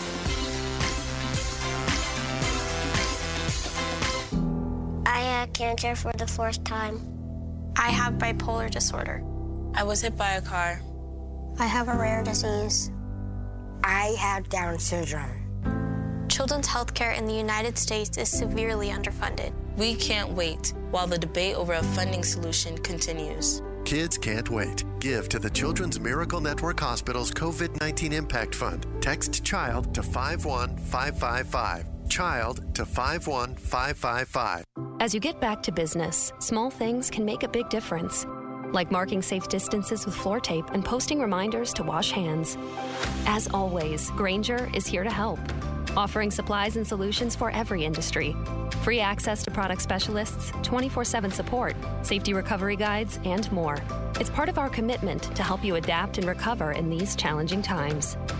I had cancer for the first time. I have bipolar disorder. I was hit by a car. I have a rare disease. I have Down syndrome. Children's healthcare in the United States is severely underfunded. We can't wait while the debate over a funding solution continues. Kids can't wait. Give to the Children's Miracle Network Hospital's COVID nineteen Impact Fund. Text CHILD to five one five five five. CHILD to five one five five five. As you get back to business, small things can make a big difference. Like marking safe distances with floor tape and posting reminders to wash hands. As always, Grainger is here to help, offering supplies and solutions for every industry. Free access to product specialists, twenty-four seven support, safety recovery guides, and more. It's part of our commitment to help you adapt and recover in these challenging times.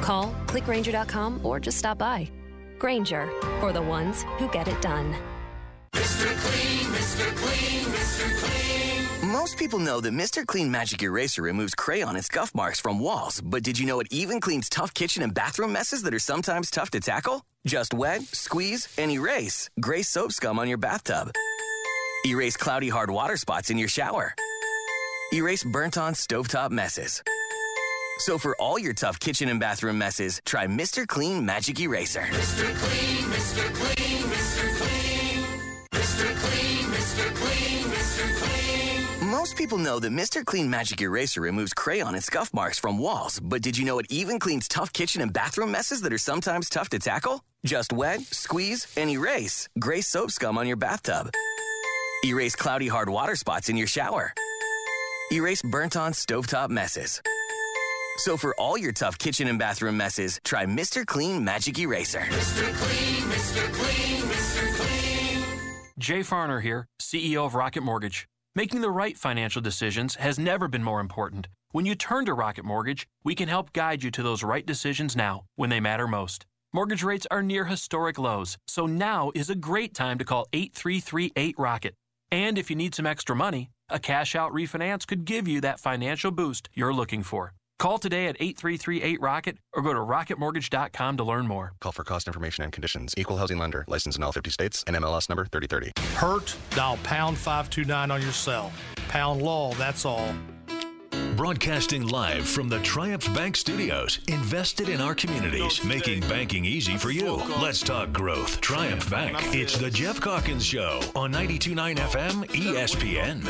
Call, click Grainger dot com, or just stop by. Grainger, for the ones who get it done. Mister Clean, Mister Clean, Mister Clean. Most people know that Mister Clean Magic Eraser removes crayon and scuff marks from walls, but did you know it even cleans tough kitchen and bathroom messes that are sometimes tough to tackle? Just wet, squeeze, and erase gray soap scum on your bathtub. Erase cloudy hard water spots in your shower. Erase burnt-on stovetop messes. So for all your tough kitchen and bathroom messes, try Mister Clean Magic Eraser. Mister Clean, Mister Clean, Mister Clean. Mister Clean, Mister Clean, Mister Clean. Most people know that Mister Clean Magic Eraser removes crayon and scuff marks from walls, but did you know it even cleans tough kitchen and bathroom messes that are sometimes tough to tackle? Just wet, squeeze, and erase gray soap scum on your bathtub. Erase cloudy hard water spots in your shower. Erase burnt-on stovetop messes. So for all your tough kitchen and bathroom messes, try Mister Clean Magic Eraser. Mister Clean, Mister Clean, Mister Clean. Jay Farner here, C E O of Rocket Mortgage. Making the right financial decisions has never been more important. When you turn to Rocket Mortgage, we can help guide you to those right decisions now, when they matter most. Mortgage rates are near historic lows, so now is a great time to call eight three three eight ROCKET. And if you need some extra money, a cash-out refinance could give you that financial boost you're looking for. Call today at eight three three eight ROCKET or go to rocket mortgage dot com to learn more. Call for cost information and conditions. Equal housing lender. Licensed in all fifty states and M L S number thirty thirty. Hurt? Dial pound five two nine on your cell. Pound law, that's all. Broadcasting live from the Triumph Bank Studios, invested in our communities, making banking easy for you. Let's talk growth. Triumph Bank. It's the Jeff Calkins Show on ninety-two point nine F M E S P N.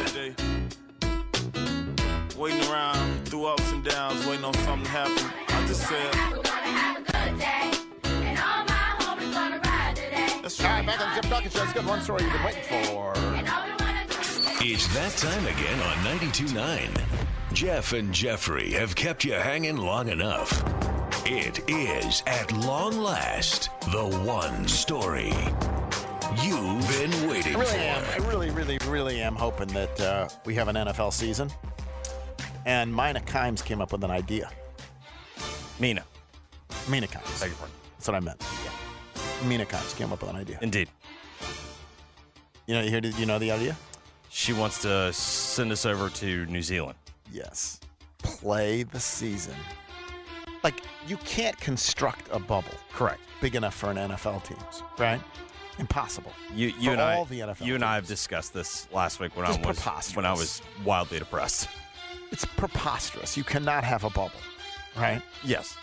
Waiting around through ups and downs, waiting on something to happen. I just said, That's right. All right, back on the Jeff Calkins Show. Let's get one story you've been waiting for. It's that time again on ninety-two point nine. Jeff and Jeffrey have kept you hanging long enough. It is, at long last, the one story you've been waiting I really for. am. I really, really, really am hoping that uh, we have an N F L season. And Mina Kimes came up with an idea. Mina. Mina Kimes. Beg your pardon. That's what I meant. Yeah. Mina Kimes came up with an idea. Indeed. You know, you, hear, you know the idea? She wants to send us over to New Zealand. Yes. Play the season. Like, you can't construct a bubble. Correct. Big enough for an N F L teams, right? Impossible. You, you for and all I, the N F L you teams. and I have discussed this last week when Just I was preposterous. when I was wildly depressed. It's preposterous. You cannot have a bubble, right? Yes.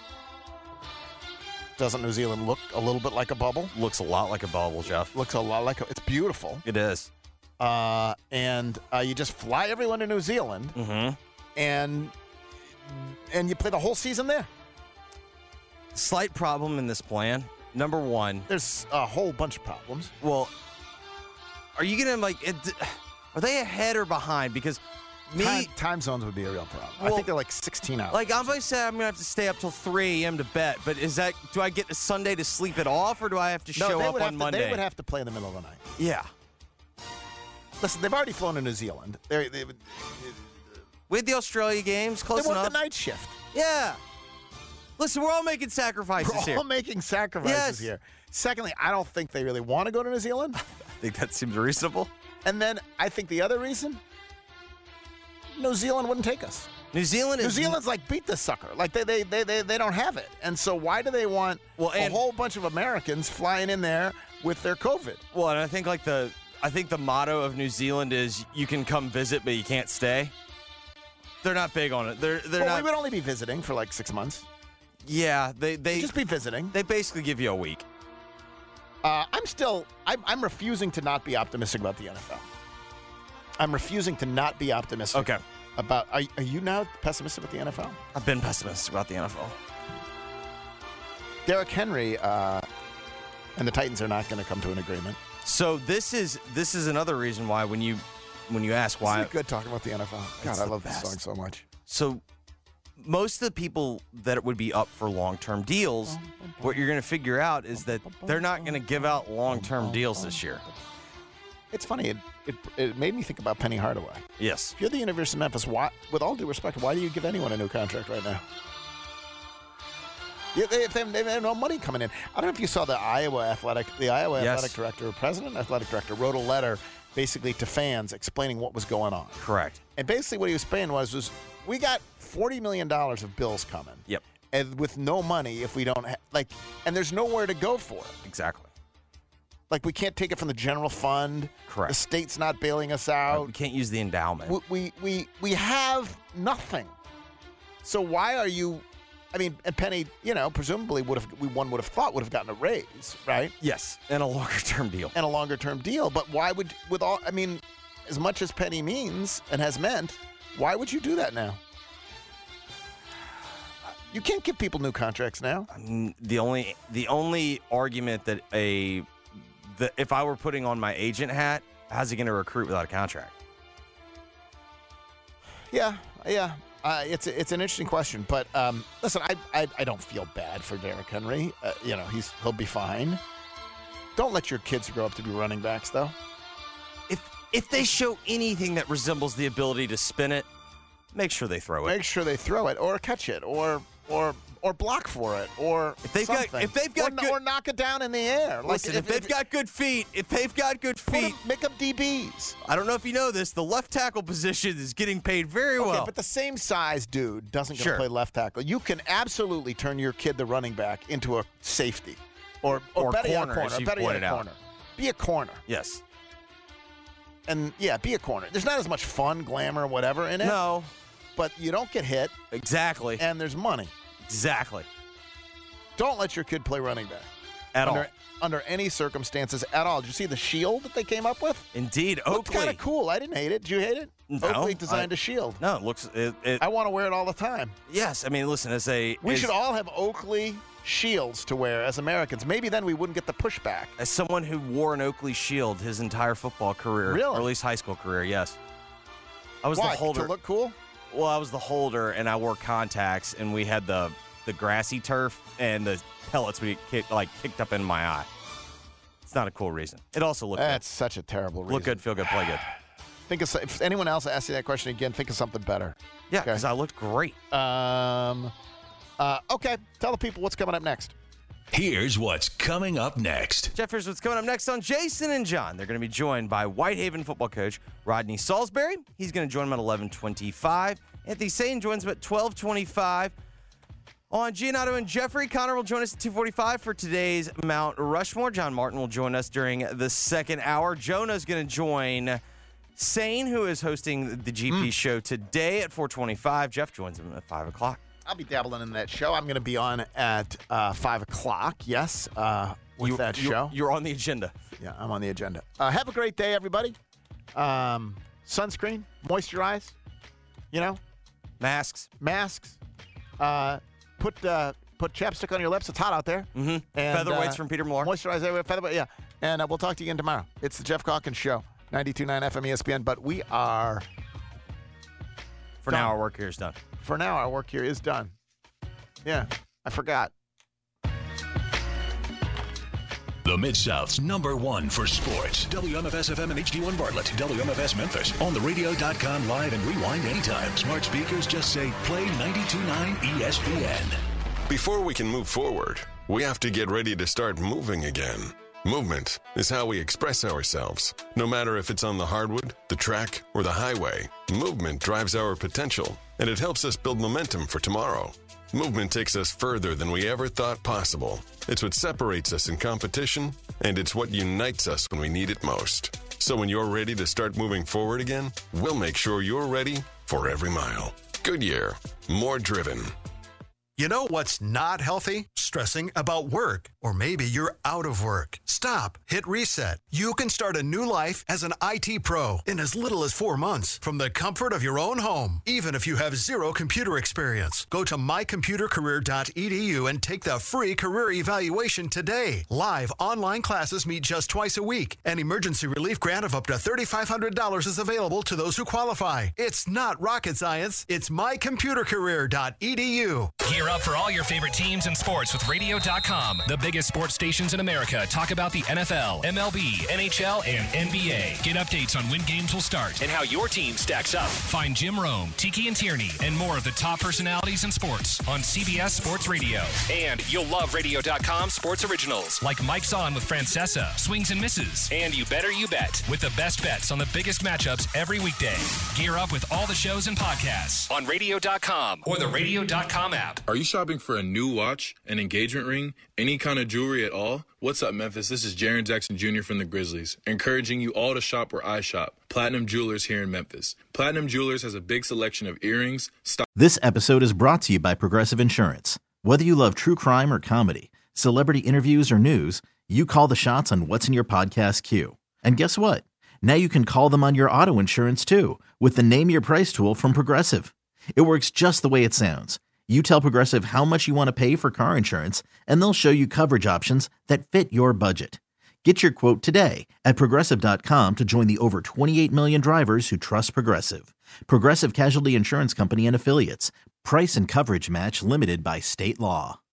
Doesn't New Zealand look a little bit like a bubble? Looks a lot like a bubble, Jeff. Looks a lot like a, it's beautiful. It is. Uh, and uh, you just fly everyone to New Zealand, mm-hmm. and and you play the whole season there. Slight problem in this plan. Number one, there's a whole bunch of problems. Well, are you gonna like? It, are they ahead or behind? Because me, time, time zones would be a real problem. Well, I think they're like sixteen hours. Like I'm gonna say, I'm gonna have to stay up till three a.m. to bet. But is that? Do I get a Sunday to sleep it off, or do I have to no, show they up would on have to, Monday? They would have to play in the middle of the night. Yeah. Listen, they've already flown to New Zealand. They're, they would. We had the Australia games, close they enough. want the night shift. Yeah. Listen, we're all making sacrifices we're here. We're all making sacrifices yes. here. Secondly, I don't think they really want to go to New Zealand. I think that seems reasonable. And then I think the other reason, New Zealand wouldn't take us. New Zealand New is Zealand's like beat the sucker. Like they they, they they they don't have it. And so why do they want well, a whole bunch of Americans flying in there with their COVID? Well, and I think like the I think the motto of New Zealand is you can come visit but you can't stay. They're not big on it. They're they're well, not. we would only be visiting for like six months. Yeah, they they We'd just be visiting. They basically give you a week. Uh, I'm still I'm, I'm refusing to not be optimistic about the N F L. I'm refusing to not be optimistic. Okay. About are, are you now pessimistic about the N F L? I've been pessimistic about the N F L. Derrick Henry uh, and the Titans are not going to come to an agreement. So this is this is another reason why when you when you ask why Isn't it good talking about the N F L. God, I love best. this song so much. So most of the people that would be up for long-term deals, what you're going to figure out is that they're not going to give out long-term deals this year. It's funny. It, it it made me think about Penny Hardaway. Yes. If you're the University of Memphis, why, with all due respect, why do you give anyone a new contract right now? Yeah, they, they, have, they have no money coming in. I don't know if you saw the Iowa athletic, the Iowa Yes. athletic director, president, athletic director, wrote a letter basically to fans explaining what was going on. Correct. And basically what he was saying was, was we got forty million dollars of bills coming. Yep. And with no money if we don't have, like, and there's nowhere to go for it. Exactly. Like, we can't take it from the general fund. Correct. The state's not bailing us out. We can't use the endowment. We, we, we, we have nothing. So why are you, I mean, and Penny, you know, presumably would have, we one would have thought would have gotten a raise, right? Yes, and a longer-term deal. And a longer-term deal. But why would, with all, I mean, as much as Penny means and has meant, why would you do that now? You can't give people new contracts now. Um, the only the only argument that a the, if I were putting on my agent hat, how's he going to recruit without a contract? Yeah, yeah. Uh, it's it's an interesting question, but um, listen, I, I I don't feel bad for Derrick Henry. Uh, you know, he's he'll be fine. Don't let your kids grow up to be running backs, though. If if they show anything that resembles the ability to spin it, make sure they throw it. Make sure they throw it or catch it or or or block for it or if they've something. got if they've got or, good, or knock it down in the air. Like listen, if, if they've if, got good feet, if they've got good feet, them, make them D Bs. I don't know if you know this, the left tackle position is getting paid very okay, well. But the same size dude doesn't sure. play left tackle. You can absolutely turn your kid, the running back, into a safety or or, or better corner, yet, corner. as you better pointed yet, out. corner. Be a corner. Yes. And yeah, be a corner. There's not as much fun, glamour, whatever in it. No. But you don't get hit. Exactly. And there's money. Exactly. Don't let your kid play running back. At under, all. Under any circumstances at all. Did you see the shield that they came up with? Indeed. It looked kind of cool. I didn't hate it. Did you hate it? No, Oakley designed I, a shield. No, it looks... It, it, I want to wear it all the time. Yes. I mean, listen, as a... We as, should all have Oakley shields to wear as Americans. Maybe then we wouldn't get the pushback. As someone who wore an Oakley shield his entire football career. Really? Or at least high school career, yes. I was Why? the holder. To look cool? Well, I was the holder, and I wore contacts, and we had the the grassy turf, and the pellets would get kick, like kicked up in my eye. It's not a cool reason. It also looked That's good. such a terrible reason. Look good, feel good, play good. Think of, if anyone else asks you that question again, think of something better. Yeah, because okay. I looked great. Um. Uh, okay, tell the people what's coming up next. Here's what's coming up next. Jeff, here's what's coming up next on Jason and John. They're going to be joined by Whitehaven football coach Rodney Salisbury. He's going to join them at eleven twenty-five. Anthony Sane joins them at twelve twenty-five. On Giannato and Jeffrey, Connor will join us at two forty-five for today's Mount Rushmore. John Martin will join us during the second hour. Jonah's going to join Sane, who is hosting the G P mm. show today at four twenty-five. Jeff joins him at five o'clock. I'll be dabbling in that show. I'm going to be on at uh, five o'clock, yes, uh, with you, that you, show. You're on the agenda. Yeah, I'm on the agenda. Uh, have a great day, everybody. Um, sunscreen, moisturize, you know. Masks. Masks. Uh, put uh, put chapstick on your lips. It's hot out there. Mm-hmm. And, Featherweights uh, from Peter Millar. Moisturize everywhere. Featherweight, yeah. And uh, we'll talk to you again tomorrow. It's the Jeff Calkins Show, ninety-two point nine F M E S P N. But we are... For done. now, our work here is done. For now, our work here is done. Yeah, I forgot. The Mid-South's number one for sports. W M F S F M and H D one Bartlett. W M F S Memphis. On the radio dot com live and rewind anytime. Smart speakers just say play ninety-two point nine E S P N. Before we can move forward, we have to get ready to start moving again. Movement is how we express ourselves. No matter if it's on the hardwood, the track, or the highway, movement drives our potential, and it helps us build momentum for tomorrow. Movement takes us further than we ever thought possible. It's what separates us in competition, and it's what unites us when we need it most. So when you're ready to start moving forward again, we'll make sure you're ready for every mile. Goodyear, more driven. You know what's not healthy? Stressing about work. Or maybe you're out of work. Stop. Hit reset. You can start a new life as an I T pro in as little as four months from the comfort of your own home, even if you have zero computer experience. Go to my computer career dot e d u and take the free career evaluation today. Live online classes meet just twice a week. An emergency relief grant of up to three thousand five hundred dollars is available to those who qualify. It's not rocket science. It's my computer career dot e d u. Here Gear up for all your favorite teams and sports with radio dot com. The biggest sports stations in America talk about the N F L, M L B, N H L, and N B A. Get updates on when games will start and how your team stacks up. Find Jim Rome, Tiki and Tierney, and more of the top personalities in sports on C B S Sports Radio. And you'll love radio dot com sports originals like Mike's On with Francesa, Swings and Misses, and You Better You Bet with the best bets on the biggest matchups every weekday. Gear up with all the shows and podcasts on radio dot com or the radio dot com app. Are you shopping for a new watch, an engagement ring, any kind of jewelry at all? What's up, Memphis? This is Jaren Jackson Junior from the Grizzlies, encouraging you all to shop where I shop, Platinum Jewelers here in Memphis. Platinum Jewelers has a big selection of earrings. St- this episode is brought to you by Progressive Insurance. Whether you love true crime or comedy, celebrity interviews or news, you call the shots on what's in your podcast queue. And guess what? Now you can call them on your auto insurance too with the Name Your Price tool from Progressive. It works just the way it sounds. You tell Progressive how much you want to pay for car insurance, and they'll show you coverage options that fit your budget. Get your quote today at Progressive dot com to join the over twenty-eight million drivers who trust Progressive. Progressive Casualty Insurance Company and Affiliates. Price and coverage match limited by state law.